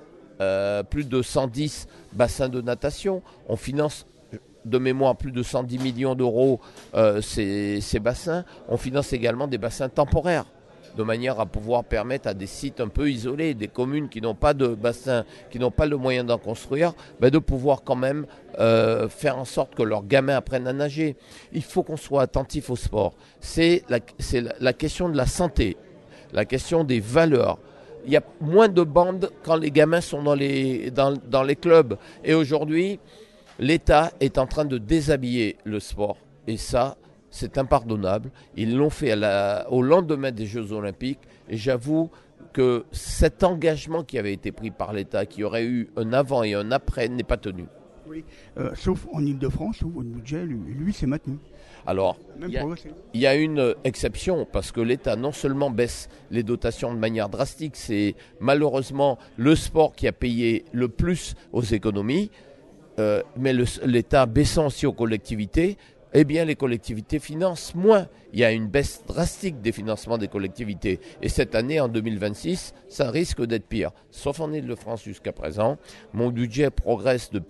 Euh, plus de cent dix bassins de natation. On finance de mémoire plus de cent dix millions d'euros euh, ces, ces bassins. On finance également des bassins temporaires de manière à pouvoir permettre à des sites un peu isolés, des communes qui n'ont pas de bassin, qui n'ont pas le moyen d'en construire, ben de pouvoir quand même euh, faire en sorte que leurs gamins apprennent à nager. Il faut qu'on soit attentif au sport. C'est la, c'est la, la question de la santé, la question des valeurs. Il y a moins de bandes quand les gamins sont dans les, dans, dans les clubs. Et aujourd'hui, l'État est en train de déshabiller le sport. Et ça, c'est impardonnable. Ils l'ont fait à la, au lendemain des Jeux Olympiques. Et j'avoue que cet engagement qui avait été pris par l'État, qui aurait eu un avant et un après, n'est pas tenu. Oui, euh, sauf en Île-de-France où votre budget, lui, lui c'est maintenu. Alors, il y, y a une exception parce que l'État non seulement baisse les dotations de manière drastique, c'est malheureusement le sport qui a payé le plus aux économies, euh, mais le, l'État baissant aussi aux collectivités, eh bien les collectivités financent moins. Il y a une baisse drastique des financements des collectivités. Et cette année, en deux mille vingt-six, ça risque d'être pire. Sauf en Île-de-France jusqu'à présent, mon budget progresse depuis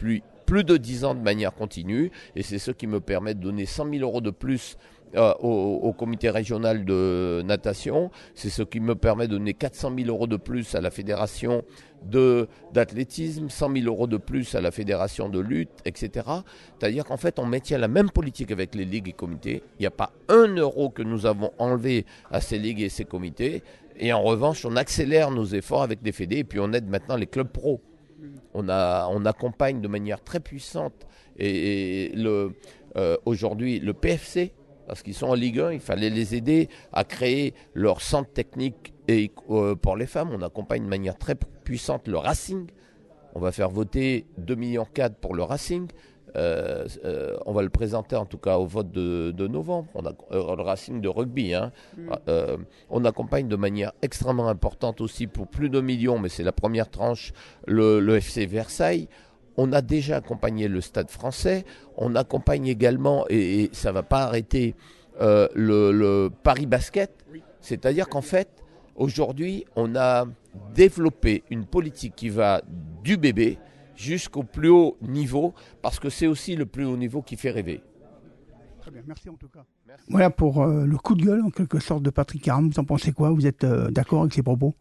plus de dix ans de manière continue, et c'est ce qui me permet de donner cent mille euros de plus euh, au, au comité régional de natation, c'est ce qui me permet de donner quatre cent mille euros de plus à la fédération de, d'athlétisme, cent mille euros de plus à la fédération de lutte, et cetera. C'est-à-dire qu'en fait, on maintient la même politique avec les ligues et comités. Il n'y a pas un euro que nous avons enlevé à ces ligues et ces comités. Et en revanche, on accélère nos efforts avec des fédés et puis on aide maintenant les clubs pro. On, a, on accompagne de manière très puissante et, et le, euh, aujourd'hui le P F C, parce qu'ils sont en Ligue un, il fallait les aider à créer leur centre technique et, euh, pour les femmes. On accompagne de manière très puissante le Racing. On va faire voter deux virgule quatre millions pour le Racing. Euh, euh, on va le présenter en tout cas au vote de, de novembre. On a euh, le Racing de rugby. Hein. Mm. Euh, on accompagne de manière extrêmement importante aussi pour plus de millions, mais c'est la première tranche, le, le F C Versailles. On a déjà accompagné le Stade français. On accompagne également, et, et ça ne va pas arrêter, euh, le, le Paris Basket. Oui. C'est-à-dire qu'en fait, aujourd'hui, on a développé une politique qui va du bébé jusqu'au plus haut niveau, parce que c'est aussi le plus haut niveau qui fait rêver. Très bien, merci en tout cas. Merci. Voilà pour euh, le coup de gueule, en quelque sorte, de Patrick Caram. Vous en pensez quoi? Vous êtes euh, d'accord avec ses propos?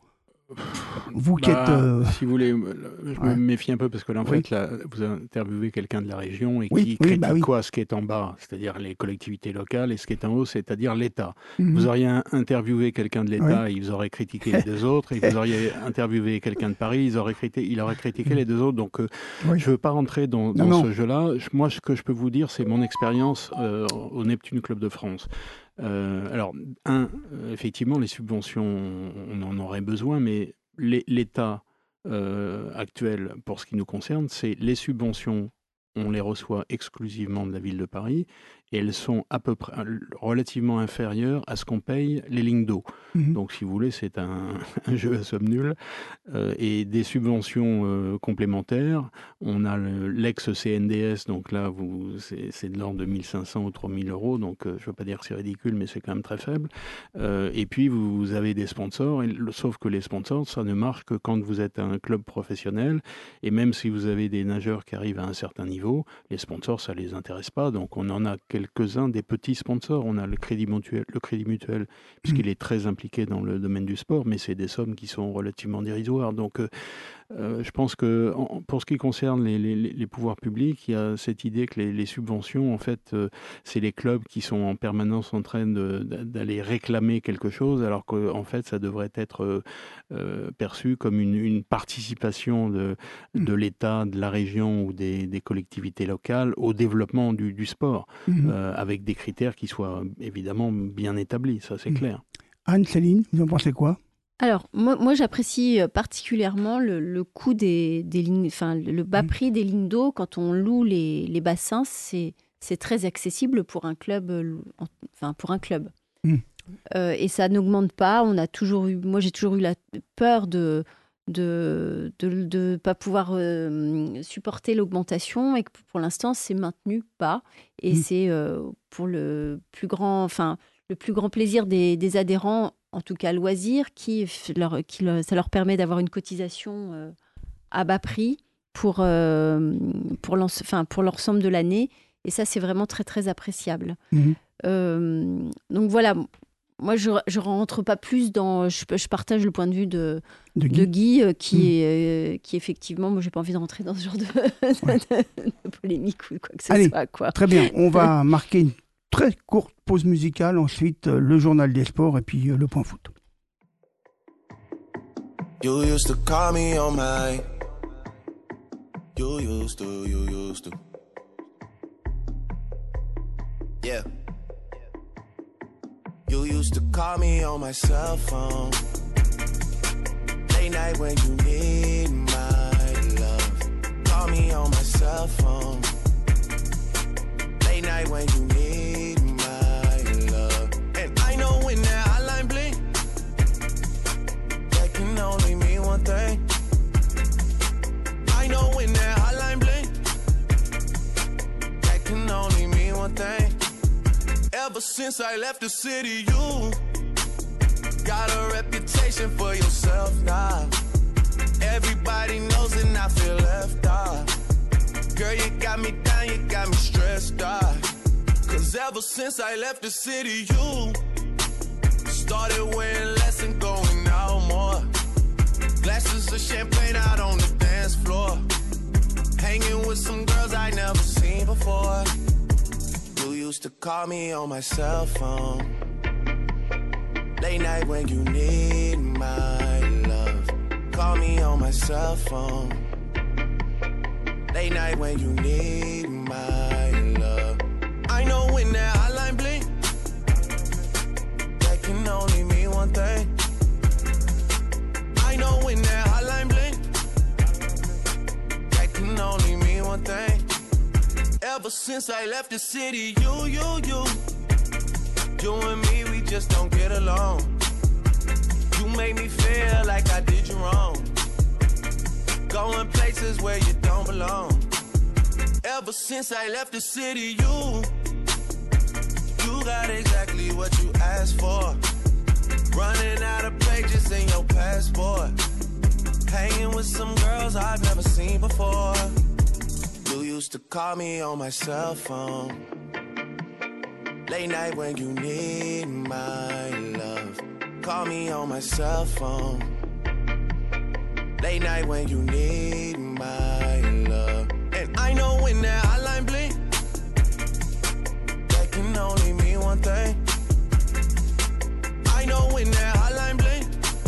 Vous qui bah, êtes... Euh... Si vous voulez, je ouais. me méfie un peu, parce que là, en oui. fait, là, vous interviewez quelqu'un de la région et oui, qui oui, critique bah oui. quoi? Ce qui est en bas, c'est-à-dire les collectivités locales, et ce qui est en haut, c'est-à-dire l'État. Mm-hmm. Vous auriez interviewé quelqu'un de l'État, oui. et ils auraient critiqué les deux autres, et vous auriez interviewé quelqu'un de Paris, ils auraient critiqué, il aurait critiqué les deux autres. Donc, euh, oui. je ne veux pas rentrer dans, dans non, ce non. jeu-là. Moi, ce que je peux vous dire, c'est mon expérience euh, au Neptune Club de France. Euh, alors, un, euh, effectivement, les subventions, on en aurait besoin, mais l'État euh, actuel, pour ce qui nous concerne, c'est les subventions, on les reçoit exclusivement de la ville de Paris, et elles sont à peu près relativement inférieures à ce qu'on paye les lignes d'eau. Mmh. Donc, si vous voulez, c'est un, un jeu à somme nulle. Euh, et des subventions euh, complémentaires, on a le, l'ex-C N D S, donc là, vous, c'est, c'est de l'ordre de mille cinq cents ou trois mille euros, donc euh, je ne veux pas dire que c'est ridicule, mais c'est quand même très faible. Euh, et puis, vous, vous avez des sponsors, et, sauf que les sponsors, ça ne marche que quand vous êtes un club professionnel, et même si vous avez des nageurs qui arrivent à un certain niveau, les sponsors, ça ne les intéresse pas, donc on en a quelques-uns des petits sponsors. On a le Crédit Mutuel, le Crédit Mutuel puisqu'il est très impliqué dans le domaine du sport, mais c'est des sommes qui sont relativement dérisoires. Donc, euh, euh, je pense que en, pour ce qui concerne les, les, les pouvoirs publics, il y a cette idée que les, les subventions, en fait, euh, c'est les clubs qui sont en permanence en train de, d'aller réclamer quelque chose, alors qu'en en fait, ça devrait être euh, euh, perçu comme une, une participation de, de l'État, de la région ou des, des collectivités locales au développement du, du sport. Mmh. Euh, avec des critères qui soient évidemment bien établis, ça c'est mmh. clair. Anne, Céline, vous en pensez quoi? Alors, moi, moi j'apprécie particulièrement le, le coût des, des lignes, enfin le bas mmh. prix des lignes d'eau. Quand on loue les, les bassins, c'est, c'est très accessible pour un club. Enfin, pour un club. Mmh. Euh, et ça n'augmente pas. On a toujours eu, moi j'ai toujours eu la peur de de de, de pas pouvoir euh, supporter l'augmentation, et que pour l'instant c'est maintenu bas, et mmh. c'est euh, pour le plus grand enfin le plus grand plaisir des, des adhérents, en tout cas loisirs, qui leur qui leur, ça leur permet d'avoir une cotisation euh, à bas prix pour euh, pour enfin pour l'ensemble de l'année, et ça c'est vraiment très très appréciable. Mmh. Euh, donc voilà. Moi, je ne rentre pas plus dans... Je, je partage le point de vue de, de Guy, de Guy euh, qui, mmh. est, euh, qui effectivement... Moi, je n'ai pas envie de rentrer dans ce genre de, ouais. de, de polémique ou quoi que ce Allez, soit. Quoi. Très bien. On va marquer une très courte pause musicale. Ensuite, euh, le journal des sports et puis euh, le point foot. You used to call me on my... You used to, you used to... Yeah. You used to call me on my cell phone. Late night when you need my love. Call me on my cell phone. Late night when you need my love. And I know when that hotline blink, that can only mean one thing. I know when that hotline blink, that can only mean one thing. Ever since I left the city, you got a reputation for yourself now. Everybody knows and I feel left out. Girl, you got me stressed out. Cause ever since I left the city, you started wearing less and going out more. Glasses of champagne out on the dance floor. Hanging with some girls I never seen before. You used to call me on my cell phone. Late night when you need my love. Call me on my cell phone. Late night when you need my love. I know when that hotline blink, that can only mean one thing. I know when that hotline blink, that can only mean one thing. Ever since I left the city, you, you, you, you and me, we just don't get along. You made me feel like I did you wrong. Going places where you don't belong. Ever since I left the city, you, you got exactly what you asked for. Running out of pages in your passport. Hanging with some girls I've never seen before. You used to call me on my cell phone. Late night when you need my love. Call me on my cell phone. Late night when you need my love. And I know when that hotline blink, that can only mean one thing. I know when that hotline blink,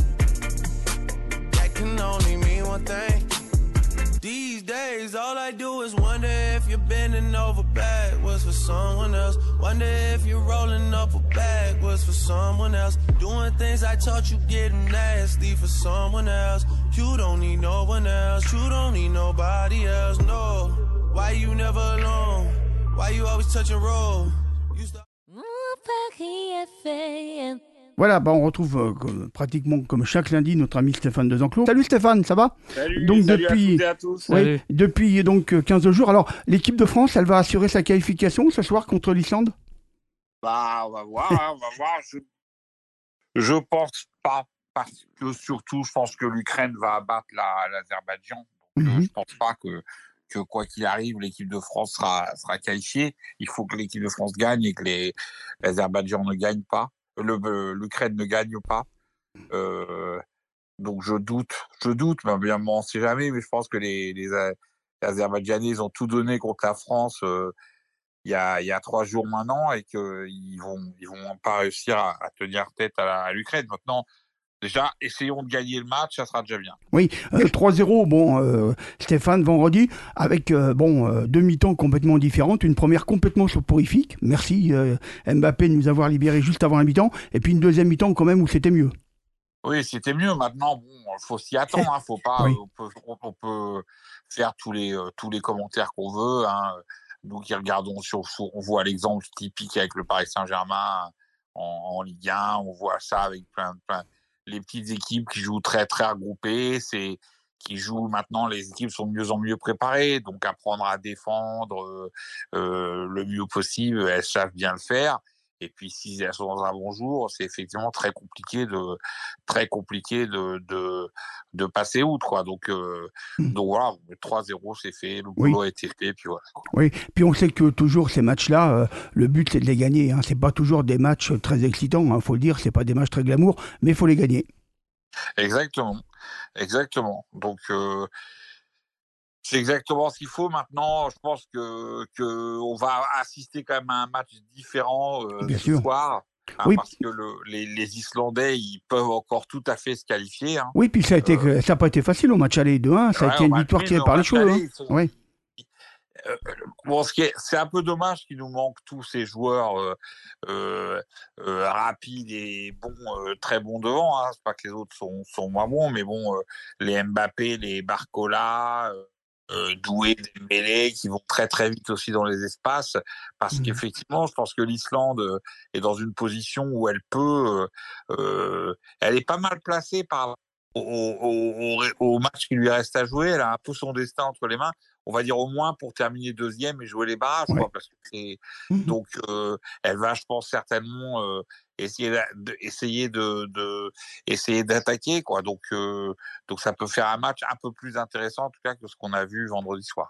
that can only mean one thing. These days, all I do is wonder if you're bending over backwards for someone else. Wonder if you're rolling up a backwards for someone else. Doing things I taught you getting nasty for someone else. You don't need no one else. You don't need nobody else. No. Why you never alone? Why you always touch and roll? Voilà, bah on retrouve euh, comme, pratiquement comme chaque lundi notre ami Stéphane Desenclos. Salut Stéphane, ça va? Salut, donc salut depuis, à toutes et à tous. ouais, Salut. depuis donc quinze jours. Alors, l'équipe de France, elle va assurer sa qualification ce soir contre l'Islande? Bah, on va voir, hein, on va voir. Je, je pense pas, parce que surtout, je pense que l'Ukraine va abattre la, l'Azerbaïdjan. Donc, Mhm. euh, je pense pas que, que quoi qu'il arrive, l'équipe de France sera, sera qualifiée. Il faut que l'équipe de France gagne et que les, l'Azerbaïdjan ne gagne pas. Le, le- l'Ukraine ne gagne pas. Euh, donc je doute, je doute, mais bien on ne sait jamais, mais je pense que les, les, A- les Azerbaïdjanais ils ont tout donné contre la France euh, il y a, il y a trois jours maintenant et qu'ils vont, ils vont pas réussir à, à tenir tête à, la- à l'Ukraine. Maintenant, déjà, essayons de gagner le match, ça sera déjà bien. Oui, euh, trois zéro, bon, euh, Stéphane, vendredi, avec euh, bon, euh, deux mi-temps complètement différentes. Une première complètement soporifique, merci euh, Mbappé de nous avoir libérés juste avant la mi-temps, et puis une deuxième mi-temps quand même où c'était mieux. Oui, c'était mieux. Maintenant, bon, faut s'y attendre. Hein. Faut pas. Oui. euh, on, peut, on- on peut faire tous les euh, tous les commentaires qu'on veut. Hein. Nous qui regardons sur, sur- on voit l'exemple typique avec le Paris Saint-Germain en, en Ligue un. On voit ça avec plein, plein les petites équipes qui jouent très très regroupées. C'est qui jouent maintenant. Les équipes sont de mieux en mieux préparées. Donc apprendre à défendre euh, euh, le mieux possible. Elles savent bien le faire. Et puis, si elles sont dans un bon jour, c'est effectivement très compliqué de, très compliqué de, de, de passer outre, quoi. Donc, euh, donc voilà, trois zéro, c'est fait, le Oui. boulot a été fait, puis voilà. quoi. Oui, puis on sait que toujours ces matchs-là, euh, le but c'est de les gagner. Hein. C'est pas toujours des matchs très excitants, il faut le dire, c'est pas des matchs très glamour, mais il faut les gagner. Exactement, exactement. Donc, euh, c'est exactement ce qu'il faut. Maintenant, je pense que, que on va assister quand même à un match différent euh, Bien ce sûr. soir. Hein, Oui. Parce que le, les, les Islandais, ils peuvent encore tout à fait se qualifier. Hein. Oui, puis ça a été, ça n'a pas été facile au match aller deux un, ça a Ouais, été au une match victoire nul, tirée mais au par les match cheveux. aller, Hein. ils sont- Oui. Euh, bon, ce qui est, c'est un peu dommage qu'il nous manque tous ces joueurs euh, euh, euh, rapides et bons, euh, très bons devant. Hein. C'est pas que les autres sont, sont moins bons, mais bon, euh, les Mbappé, les Barcola, euh, euh, Doué, Dembélé, qui vont très très vite aussi dans les espaces, parce Mhm. qu'effectivement, je pense que l'Islande euh, est dans une position où elle peut, euh, euh, elle est pas mal placée par au, au, au, au match qui lui reste à jouer. Elle a un peu son destin entre les mains. On va dire au moins pour terminer deuxième et jouer les barrages, Ouais. quoi, parce que c'est Mhm. donc euh, elle va, je pense certainement euh, essayer d'a- de, essayer de, de essayer d'attaquer, quoi. Donc euh, donc ça peut faire un match un peu plus intéressant en tout cas que ce qu'on a vu vendredi soir.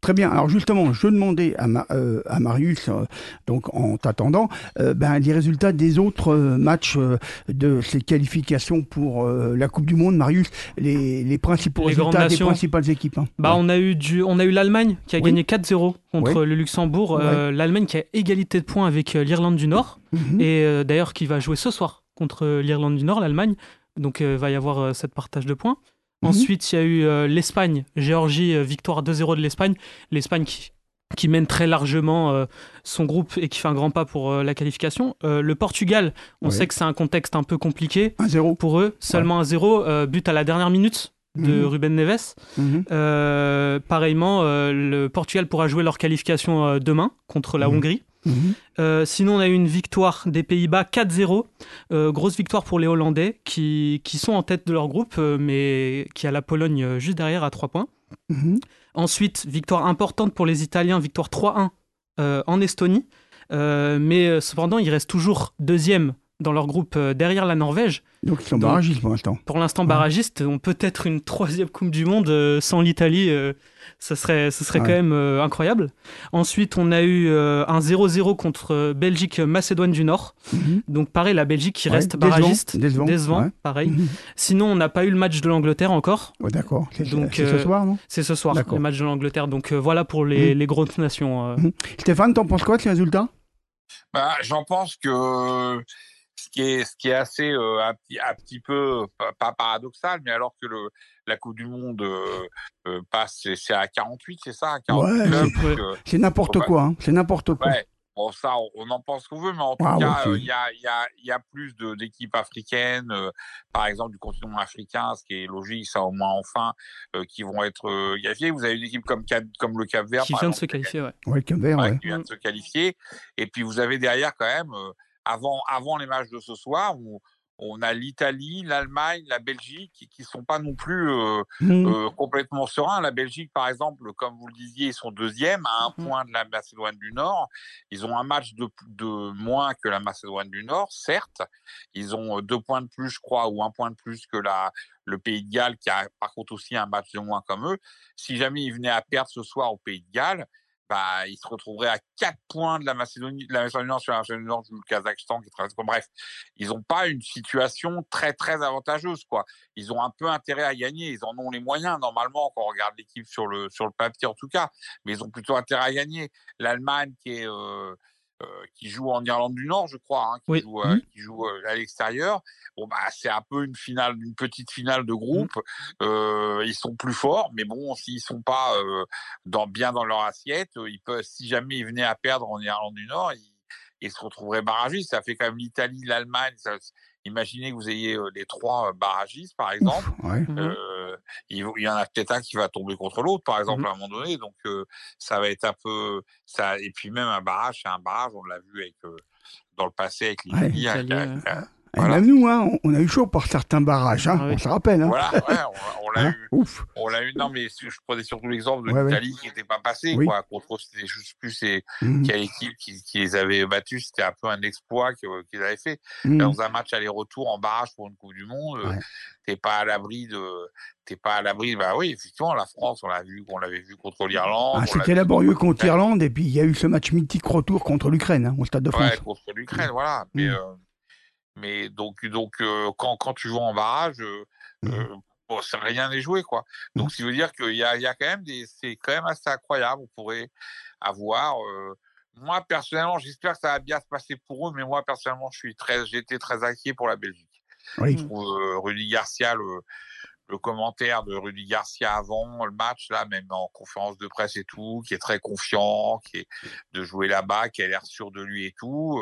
Très bien. Alors justement, je demandais à, Ma, euh, à Marius, euh, donc en t'attendant, euh, ben, les résultats des autres euh, matchs euh, de ces qualifications pour euh, la Coupe du Monde. Marius, les, les principaux les résultats des principales équipes. Hein. Bah, ouais. on, a eu du, on a eu l'Allemagne qui a oui. gagné quatre zéro contre oui. le Luxembourg. Ouais. Euh, L'Allemagne qui a égalité de points avec euh, l'Irlande du Nord. Mm-hmm. Et euh, d'ailleurs qui va jouer ce soir contre euh, l'Irlande du Nord, l'Allemagne. Donc il euh, va y avoir euh, cette partage de points. Mmh. Ensuite, il y a eu euh, l'Espagne, Géorgie, euh, victoire deux zéro de l'Espagne. L'Espagne qui, qui mène très largement euh, son groupe et qui fait un grand pas pour euh, la qualification. Euh, le Portugal, on oui. sait que c'est un contexte un peu compliqué un zéro pour eux. Seulement ouais. un zéro, euh, but à la dernière minute de mmh. Ruben Neves. Mmh. Euh, pareillement, euh, le Portugal pourra jouer leur qualification euh, demain contre la mmh. Hongrie. Mmh. Euh, sinon, on a eu une victoire des Pays-Bas quatre zéro. Euh, grosse victoire pour les Hollandais qui, qui sont en tête de leur groupe, euh, mais qui a la Pologne euh, juste derrière à trois points. Mmh. Ensuite, victoire importante pour les Italiens, victoire trois un euh, en Estonie. Euh, mais euh, cependant, ils restent toujours deuxième dans leur groupe euh, derrière la Norvège. Donc ils sont Donc, barragistes pour l'instant. Pour l'instant, barragistes. On peut être une troisième Coupe du Monde euh, sans l'Italie. Euh, ça serait, ça serait ouais. quand même euh, incroyable. Ensuite, on a eu euh, un zéro zéro contre euh, Belgique-Macédoine du Nord. Mm-hmm. Donc pareil, la Belgique qui ouais, reste décevant, barragiste. Décevant. Décevant, ouais. pareil. Mm-hmm. Sinon, on n'a pas eu le match de l'Angleterre encore. Ouais, d'accord. C'est, Donc, c'est ce euh, soir, non? C'est ce soir, d'accord. Le match de l'Angleterre. Donc euh, voilà pour les, mm-hmm. les grosses nations. Euh... Mm-hmm. Stéphane, t'en penses quoi de ces résultats? Bah, j'en pense que... Ce qui, est, ce qui est assez euh, un, petit, un petit peu, pas, pas paradoxal, mais alors que le, la Coupe du Monde euh, euh, passe, c'est, c'est à quarante-huit, c'est ça à quarante-huit ouais, clubs, c'est, donc, euh, c'est n'importe bah, quoi, hein, c'est n'importe quoi. Ouais, bon, ça, on, on en pense qu'on veut, mais en tout ah, cas, il ouais, euh, y, a, y, a, y a plus de, d'équipes africaines, euh, par exemple du continent africain, ce qui est logique, ça au moins enfin, euh, qui vont être euh, qualifiées. Vous avez une équipe comme, comme le Cap-Vert, qui vient de se qualifier, ouais. Ouais, Cap-Vert, ouais. Qui vient de se qualifier. Et puis vous avez derrière quand même... Euh, Avant, avant les matchs de ce soir, où on a l'Italie, l'Allemagne, la Belgique, qui ne sont pas non plus euh, mmh. euh, complètement sereins. La Belgique, par exemple, comme vous le disiez, ils sont deuxièmes, à un mmh. point de la Macédoine du Nord. Ils ont un match de, de moins que la Macédoine du Nord, certes. Ils ont deux points de plus, je crois, ou un point de plus que la, le Pays de Galles, qui a par contre aussi un match de moins comme eux. Si jamais ils venaient à perdre ce soir au Pays de Galles, bah, ils se retrouveraient à quatre points de la Macédonie, de la Macédoine du Nord sur la Macédoine du Nord, du Kazakhstan, qui est très, bref, ils n'ont pas une situation très, très avantageuse, quoi. Ils ont un peu intérêt à gagner, ils en ont les moyens, normalement, quand on regarde l'équipe sur le, sur le papier, en tout cas, mais ils ont plutôt intérêt à gagner. L'Allemagne, qui est, euh, euh, qui joue en Irlande du Nord, je crois, hein, qui, oui. joue, euh, mmh. qui joue euh, à l'extérieur. Bon, bah, c'est un peu une finale, une petite finale de groupe. Mmh. Euh, ils sont plus forts, mais bon, s'ils sont pas euh, dans, bien dans leur assiette, ils peuvent, si jamais ils venaient à perdre en Irlande du Nord, ils, ils se retrouveraient barragistes. Ça fait quand même l'Italie, l'Allemagne. Ça, imaginez que vous ayez euh, les trois euh, barragistes, par exemple. Ouf, ouais. euh, il, il y en a peut-être un qui va tomber contre l'autre, par exemple, mmh. à un moment donné. Donc, euh, ça va être un peu... Ça, et puis même un barrage, c'est un barrage. On l'a vu avec, euh, dans le passé avec l'Italie. Ouais, avec, avec, avec, voilà. Même nous, hein, on a eu chaud par certains barrages, hein, ah oui. on se rappelle. Hein. Voilà, ouais, on, on l'a hein eu. Ouf. On l'a eu. Non, mais je prenais surtout l'exemple de ouais, l'Italie ouais. qui n'était pas passée, oui. quoi. Contre, c'était juste plus c'est mmh. quelle équipe qui, qui les avait battus. C'était un peu un exploit qu'ils, qu'ils avaient fait. Mmh. Dans un match aller-retour en barrage pour une Coupe du Monde, ouais. t'es pas à l'abri de. T'es pas à l'abri. Bah oui, effectivement, la France, on l'a vu, on l'avait vu contre l'Irlande. Ah, c'était laborieux contre l'Irlande, et puis il y a eu ce match mythique retour contre l'Ukraine, hein, au Stade de France. Ouais, contre l'Ukraine, voilà. Mais. Mmh. Euh, Mais donc, donc euh, quand, quand tu joues en barrage, euh, mmh. euh, bon, ça, rien n'est joué, quoi. Donc, mmh. ça veut dire qu'il y a, il y a quand même des, c'est quand même assez incroyable. On pourrait avoir. Euh, moi, personnellement, j'espère que ça va bien se passer pour eux, mais moi, personnellement, je suis très, j'étais très inquiet pour la Belgique. Oui. Je trouve euh, Rudy Garcia, le, le commentaire de Rudy Garcia avant le match, là, même en conférence de presse et tout, qui est très confiant, qui est de jouer là-bas, qui a l'air sûr de lui et tout,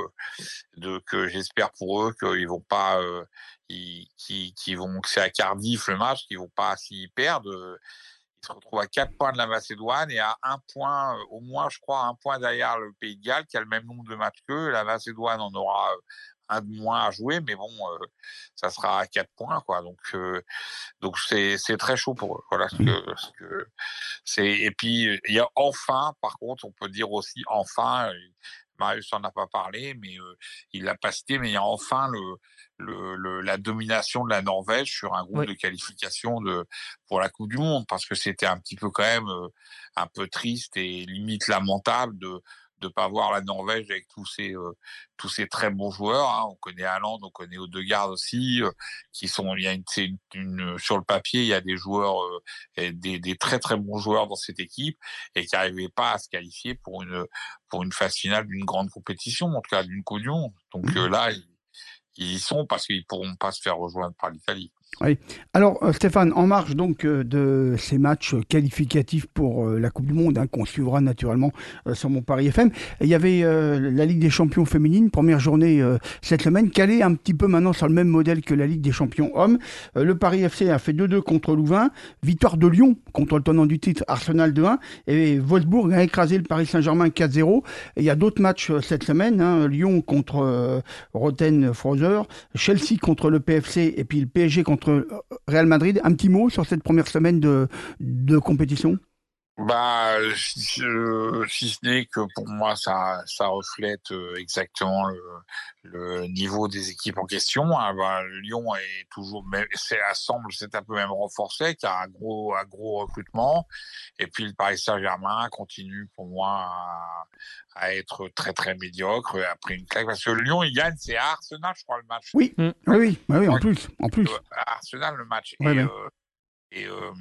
de que j'espère pour eux qu'ils vont pas, euh, ils, qui, qui vont, que c'est à Cardiff le match, qu'ils vont pas s'y perdre. Ils se retrouvent à quatre points de la Macédoine et à un point, au moins, je crois, un point derrière le Pays de Galles, qui a le même nombre de matchs qu'eux. La Macédoine en aura un de moins à jouer, mais bon, euh, ça sera à quatre points, quoi. Donc, euh, donc c'est, c'est très chaud pour eux. Voilà ce que, ce que c'est. Et puis, il y a enfin, par contre, on peut dire aussi, enfin, Marius n'en a pas parlé, mais euh, il l'a pas cité, mais il y a enfin le, le, le, la domination de la Norvège sur un groupe oui. de qualification de, pour la Coupe du Monde, parce que c'était un petit peu quand même euh, un peu triste et limite lamentable de de pas voir la Norvège avec tous ces euh, tous ces très bons joueurs. Hein. On connaît Haaland, on connaît Odegaard aussi, euh, qui sont il y a une, c'est une, une sur le papier il y a des joueurs euh, des des très très bons joueurs dans cette équipe et qui n'arrivaient pas à se qualifier pour une pour une phase finale d'une grande compétition, en tout cas d'une Coupe du Monde. Donc mmh. euh, là ils, ils y sont parce qu'ils pourront pas se faire rejoindre par l'Italie. Oui. Alors euh, Stéphane, en marge donc euh, de ces matchs qualificatifs pour euh, la Coupe du Monde, hein, qu'on suivra naturellement euh, sur mon Paris F M, il y avait euh, la Ligue des Champions féminine, première journée euh, cette semaine, calée un petit peu maintenant sur le même modèle que la Ligue des Champions hommes. Euh, le Paris F C a fait deux deux contre Louvain, victoire de Lyon contre le tenant du titre Arsenal deux un, et Wolfsburg a écrasé le Paris Saint-Germain quatre zéro. Et il y a d'autres matchs euh, cette semaine, hein, Lyon contre euh, Rotten Frozer, Chelsea contre le P F C et puis le P S G contre Real Madrid. Un petit mot sur cette première semaine de, de compétition? Bah, si, si ce n'est que pour moi, ça, ça reflète exactement le, le niveau des équipes en question. Hein. Bah, Lyon est toujours, même, c'est, semble c'est un peu même renforcé, qui a un gros, un gros recrutement. Et puis le Paris Saint-Germain continue pour moi à, à être très très médiocre après une claque. Parce que Lyon, il gagne, c'est à Arsenal, je crois, le match. Oui, mmh. oui, oui, oui, en plus, en plus. À Arsenal, le match. Ouais, et, ouais. Euh, et euh,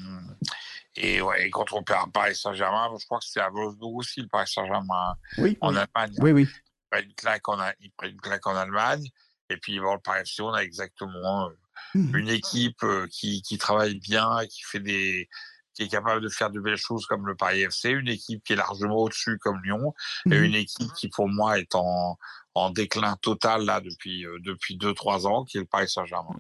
Et, ouais, et contre le Paris Saint-Germain, je crois que c'est à Wolfsburg aussi, le Paris Saint-Germain oui, en oui. Allemagne. Oui, oui. Il prend une claque en, il prend une claque en Allemagne. Et puis, bon, le Paris F C, on a exactement euh, mmh. une équipe euh, qui, qui travaille bien, qui fait des, qui est capable de faire de belles choses comme le Paris F C, une équipe qui est largement au-dessus comme Lyon, mmh. et une équipe qui, pour moi, est en, en déclin total là depuis, euh, depuis deux trois ans, qui est le Paris Saint-Germain.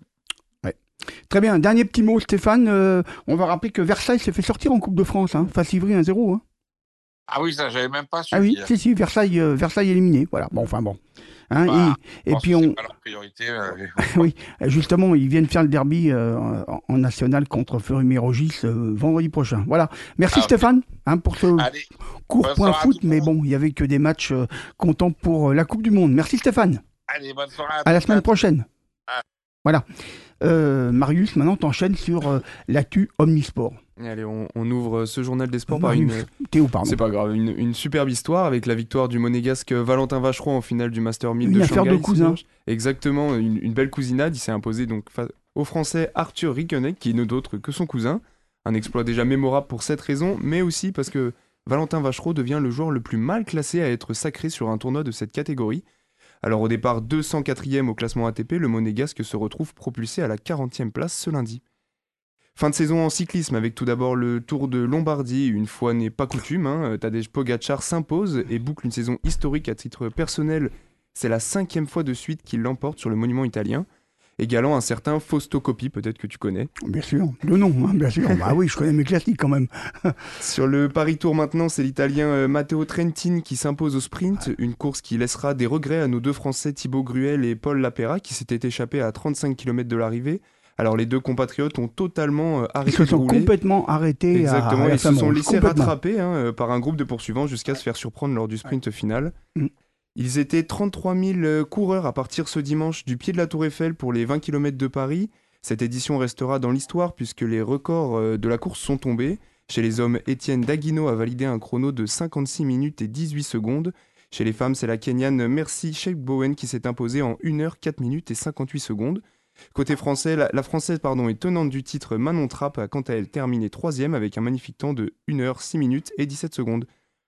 Très bien, dernier petit mot Stéphane, euh, on va rappeler que Versailles s'est fait sortir en Coupe de France, hein, face Ivry un zéro. Hein. Ah oui, ça j'avais même pas su. Ah oui, si, si, Versailles, euh, Versailles éliminé, voilà, bon, enfin bon. Hein, bah, et et puis on... pas leur priorité. Euh... oui, justement, ils viennent faire le derby euh, en, en national contre Fleury-Mérogis euh, vendredi prochain. Voilà, merci ah, Stéphane okay. hein, pour ce Allez, court point foot, mais bon, il n'y avait que des matchs euh, comptants pour euh, la Coupe du Monde. Merci Stéphane. Allez, bonne soirée. À, à la semaine prochaine. Ah. Voilà. Euh, Marius, maintenant t'enchaînes sur euh, l'actu Omnisport. Allez, on, on ouvre ce journal des sports Marius, par une. Théo, pardon. C'est pas grave, une, une superbe histoire avec la victoire du monégasque Valentin Vacheron en finale du Master mille une de affaire Shanghai. De cousin. Exactement, une, une belle cousinade. Il s'est imposé donc fa- au Français Arthur Rickenec, qui n'est d'autre que son cousin. Un exploit déjà mémorable pour cette raison, mais aussi parce que Valentin Vacheron devient le joueur le plus mal classé à être sacré sur un tournoi de cette catégorie. Alors au départ deux cent quatrième au classement A T P, le monégasque se retrouve propulsé à la quarantième place ce lundi. Fin de saison en cyclisme avec tout d'abord le Tour de Lombardie, une fois n'est pas coutume, hein, Tadej Pogačar s'impose et boucle une saison historique à titre personnel. C'est la cinquième fois de suite qu'il l'emporte sur le monument italien, égalant un certain Fausto Coppi, peut-être que tu connais. Bien sûr, le nom, hein, bien sûr. Bah oui, je connais mes classiques quand même. Sur le Paris Tour maintenant, c'est l'Italien euh, Matteo Trentin qui s'impose au sprint, une course qui laissera des regrets à nos deux Français Thibaut Gruel et Paul Lapera qui s'étaient échappés à trente-cinq kilomètres de l'arrivée. Alors les deux compatriotes ont totalement euh, arrêté de rouler. Ils se sont complètement arrêtés. Exactement, à, à ils se sont laissés complètement. rattraper hein, euh, par un groupe de poursuivants jusqu'à se faire surprendre lors du sprint final. Mm. Ils étaient trente-trois mille coureurs à partir ce dimanche du pied de la Tour Eiffel pour les vingt kilomètres de Paris. Cette édition restera dans l'histoire puisque les records de la course sont tombés. Chez les hommes, Étienne Daguino a validé un chrono de cinquante-six minutes et dix-huit secondes. Chez les femmes, c'est la Kenyane Mercy Sheikh-Bowen qui s'est imposée en une heure quatre minutes et cinquante-huit secondes. Côté français, la, la française pardon, est tenante du titre Manon Trapp a quant à elle terminé troisième avec un magnifique temps de une heure six minutes et dix-sept secondes.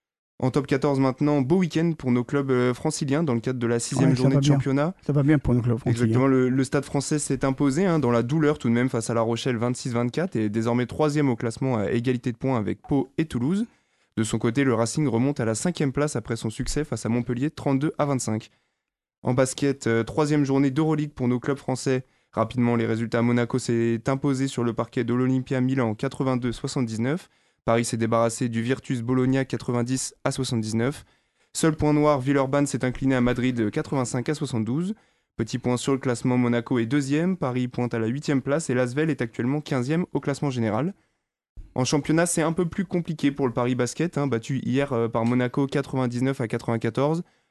En top quatorze maintenant, beau week-end pour nos clubs euh, franciliens dans le cadre de la sixième ouais, journée de bien. championnat. Ça va bien pour nos clubs franciliens. Exactement, le, le Stade français s'est imposé hein, dans la douleur tout de même face à La Rochelle vingt-six vingt-quatre et est désormais troisième au classement à égalité de points avec Pau et Toulouse. De son côté, le Racing remonte à la cinquième place après son succès face à Montpellier trente-deux à vingt-cinq. En basket, euh, troisième journée d'Euroleague pour nos clubs français. Rapidement, les résultats. Monaco s'est imposé sur le parquet de l'Olympia Milan quatre-vingt-deux soixante-dix-neuf. Paris s'est débarrassé du Virtus Bologna quatre-vingt-dix à soixante-dix-neuf. Seul point noir, Villeurbanne s'est incliné à Madrid quatre-vingt-cinq à soixante-douze. Petit point sur le classement, Monaco est deuxième, Paris pointe à la huitième place et l'Asvel est actuellement quinzième au classement général. En championnat, c'est un peu plus compliqué pour le Paris Basket, hein, battu hier euh, par Monaco quatre-vingt-dix-neuf à quatre-vingt-quatorze.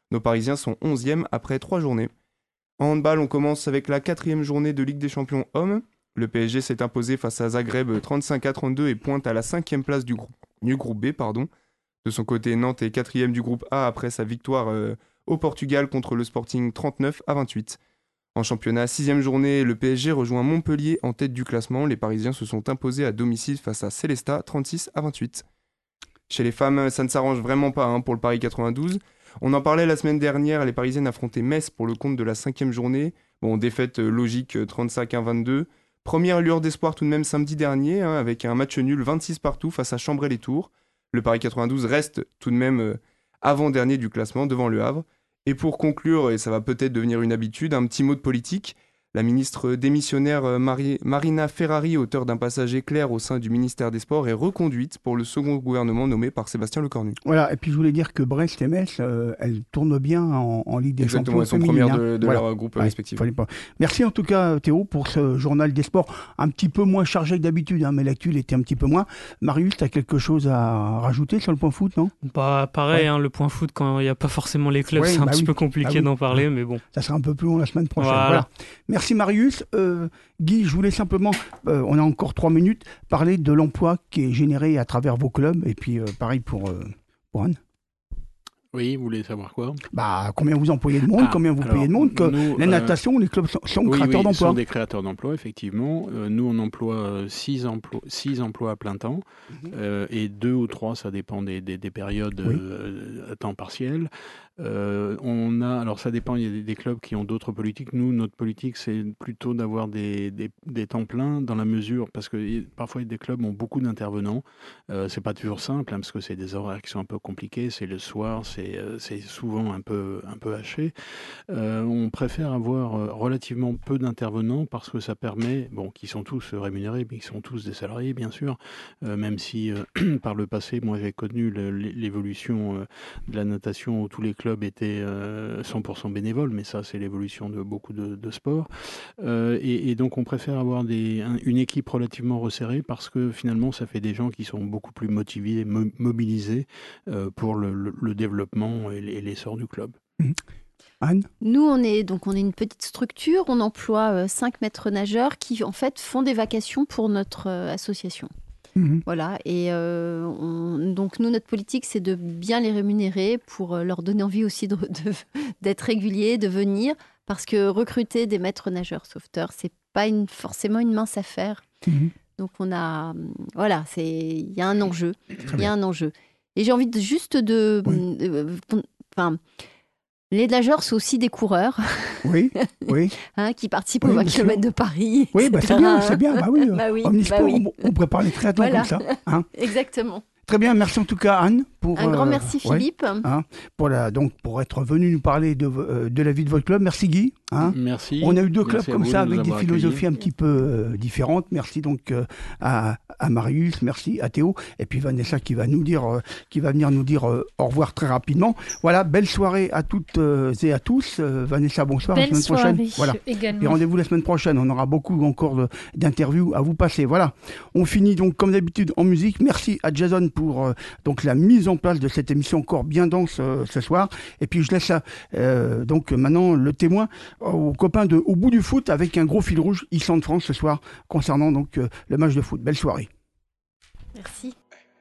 Nos Parisiens sont onzièmes après trois journées. En handball, on commence avec la quatrième journée de Ligue des Champions Hommes. Le P S G s'est imposé face à Zagreb trente-cinq à trente-deux et pointe à la cinquième place du groupe, du groupe B. Pardon. De son côté, Nantes est quatrième du groupe A après sa victoire euh, au Portugal contre le Sporting trente-neuf à vingt-huit. En championnat, sixième journée, le P S G rejoint Montpellier en tête du classement. Les Parisiens se sont imposés à domicile face à Célestat trente-six à vingt-huit. Chez les femmes, ça ne s'arrange vraiment pas hein, pour le Paris quatre-vingt-douze. On en parlait la semaine dernière, les Parisiennes affrontaient Metz pour le compte de la cinquième journée. Bon, défaite euh, logique trente-cinq à vingt-deux. Première lueur d'espoir tout de même samedi dernier, hein, avec un match nul vingt-six partout face à Chambray-les-Tours. Le Paris quatre-vingt-douze reste tout de même euh, avant-dernier du classement devant le Havre. Et pour conclure, et ça va peut-être devenir une habitude, un petit mot de politique. La ministre démissionnaire Marie, Marina Ferrari, auteure d'un passage éclair au sein du ministère des Sports, est reconduite pour le second gouvernement nommé par Sébastien Lecornu. Voilà, et puis je voulais dire que Brest et Metz, euh, elles tournent bien en, en Ligue des Exactement, Champions. Exactement, elles sont premières de, de voilà. leur groupe ouais, respectif. Pas... Merci en tout cas Théo pour ce journal des sports, un petit peu moins chargé que d'habitude, hein, mais l'actu était un petit peu moins. Marius, tu as quelque chose à rajouter sur le point foot, non? Bah, pareil, ouais. hein, le point foot, quand il n'y a pas forcément les clubs, ouais, c'est un bah petit oui. peu compliqué bah oui. d'en parler, mais bon. Ça sera un peu plus long la semaine prochaine. Voilà. Voilà. Merci Marius. Euh, Guy, je voulais simplement, euh, on a encore trois minutes, parler de l'emploi qui est généré à travers vos clubs, et puis euh, pareil pour, euh, pour Anne. Oui, vous voulez savoir quoi? Bah, combien vous employez de monde, ah, combien vous alors, payez de monde, que nous, la natation, euh, les clubs sont, sont oui, créateurs oui, d'emplois. sont des créateurs d'emplois, effectivement. Euh, nous, on emploie six emplois, six emplois à plein temps, mm-hmm. euh, et deux ou trois, ça dépend des, des, des périodes oui. euh, à temps partiel. Euh, on a, alors ça dépend, il y a des, des clubs qui ont d'autres politiques. Nous, notre politique, c'est plutôt d'avoir des, des, des temps pleins dans la mesure, parce que parfois des clubs ont beaucoup d'intervenants. Euh, c'est pas toujours simple, hein, parce que c'est des horaires qui sont un peu compliqués. C'est le soir, c'est, euh, c'est souvent un peu, un peu haché. Euh, on préfère avoir euh, relativement peu d'intervenants parce que ça permet, bon, qui sont tous rémunérés, mais qui sont tous des salariés, bien sûr, euh, même si euh, par le passé, moi, j'ai connu le, l'évolution euh, de la natation où tous les clubs étaient euh, cent pour cent bénévoles, mais ça, c'est l'évolution de beaucoup de, de sports. Euh, et, et donc, on préfère avoir des, un, une équipe relativement resserrée parce que finalement, ça fait des gens qui sont beaucoup plus motivés, mo- mobilisés euh, pour le, le, le développement et l'essor du club. Mmh. Anne ? Nous, on est, donc, on est une petite structure. On emploie euh, cinq maîtres nageurs qui, en fait, font des vacations pour notre euh, association. Mmh. Voilà, et euh, on, donc nous, notre politique, c'est de bien les rémunérer pour euh, leur donner envie aussi de, de, d'être réguliers, de venir, parce que recruter des maîtres nageurs sauveteurs, c'est pas une, forcément une mince affaire. Mmh. Donc on a, voilà, c'est, il y a un enjeu, il y a un enjeu. Et j'ai envie de, juste de, oui. euh, enfin. Les nageurs sont aussi des coureurs, oui, oui. hein, qui participent oui, aux vingt kilomètres de Paris. Oui, bah, c'est bien, c'est bien. Bah oui, bah oui, Omnisport, bah oui. on, on prépare les triathlons voilà. comme ça. Hein. Exactement. Très bien, merci en tout cas Anne. Pour, un grand euh, merci Philippe. Ouais, hein, pour, la, donc, pour être venu nous parler de, euh, de la vie de votre club. Merci Guy. Hein. Merci. On a eu deux clubs merci comme ça avec des philosophies accueilli. un petit peu euh, différentes. Merci donc euh, à, à Marius, merci à Théo et puis Vanessa qui va nous dire, euh, qui va venir nous dire euh, au revoir très rapidement. Voilà, belle soirée à toutes euh, et à tous. Euh, Vanessa, bonsoir. Belle la semaine soirée, prochaine. Voilà. Également. Et rendez-vous la semaine prochaine. On aura beaucoup encore de, d'interviews à vous passer. Voilà. On finit donc comme d'habitude en musique. Merci à Jason pour euh, donc la mise en place de cette émission encore bien dense euh, ce soir. Et puis je laisse euh, donc maintenant le témoin aux copains de Au bout du foot avec un gros fil rouge Islande France ce soir concernant donc euh, le match de foot. Belle soirée. Merci.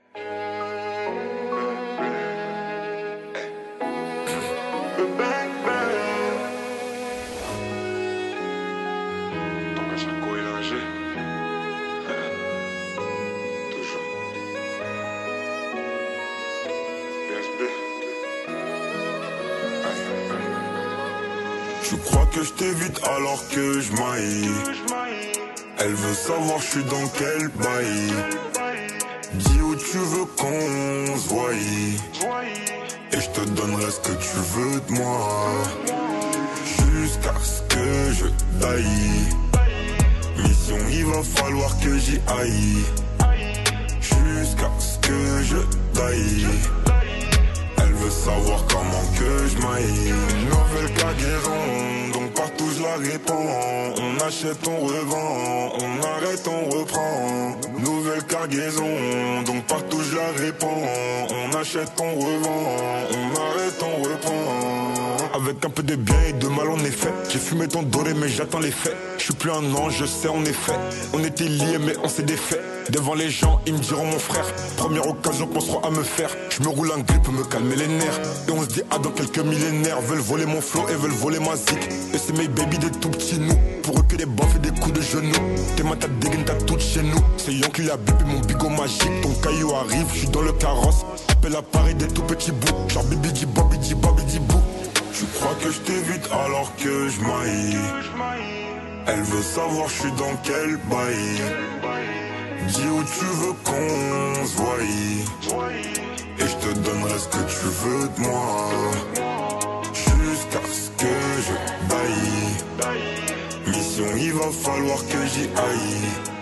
Je crois que je t'évite alors que je maille. Elle veut savoir je suis dans quel bail. Dis où tu veux qu'on se voie. Et je te donnerai ce que tu veux de moi. Jusqu'à ce que je taille. Mission, il va falloir que j'y aille. Jusqu'à ce que je taille. Elle veut savoir comment que je maille. Nouvelle cargaison, donc partout je la répands. On achète, on revend, on arrête, on reprend. Nouvelle cargaison. cargaison, donc partout je la répands. On achète, on revend, on arrête, on reprend. Avec un peu de bien et de mal en effet. J'ai fumé ton doré mais j'attends les faits. Je suis plus un ange, je sais en effet. On était liés mais on s'est défait. Devant les gens, ils me diront mon frère. Première occasion, penseront à me faire. Je me roule un grip pour me calmer les nerfs. Et on se dit ah dans quelques millénaires. Veulent voler mon flow et veulent voler ma zik. Et c'est mes baby des tout petits nous. Pour eux que des baffes et des coups de genoux. T'es ma tête dégaine, t'as tout chez nous. C'est Yankee la bip et mon bigot magique. Ton caillou arrive, je suis dans le carrosse. Appelle à Paris des tout petits bouts. Genre bibi di bobi di bobi di bou. Tu crois que je t'évite alors que je maille. Elle veut savoir je suis dans quel bail. Dis où tu veux qu'on se voie. Et je te donnerai ce que tu veux de moi. Jusqu'à ce que je baille. Mission, il va falloir que j'y aille.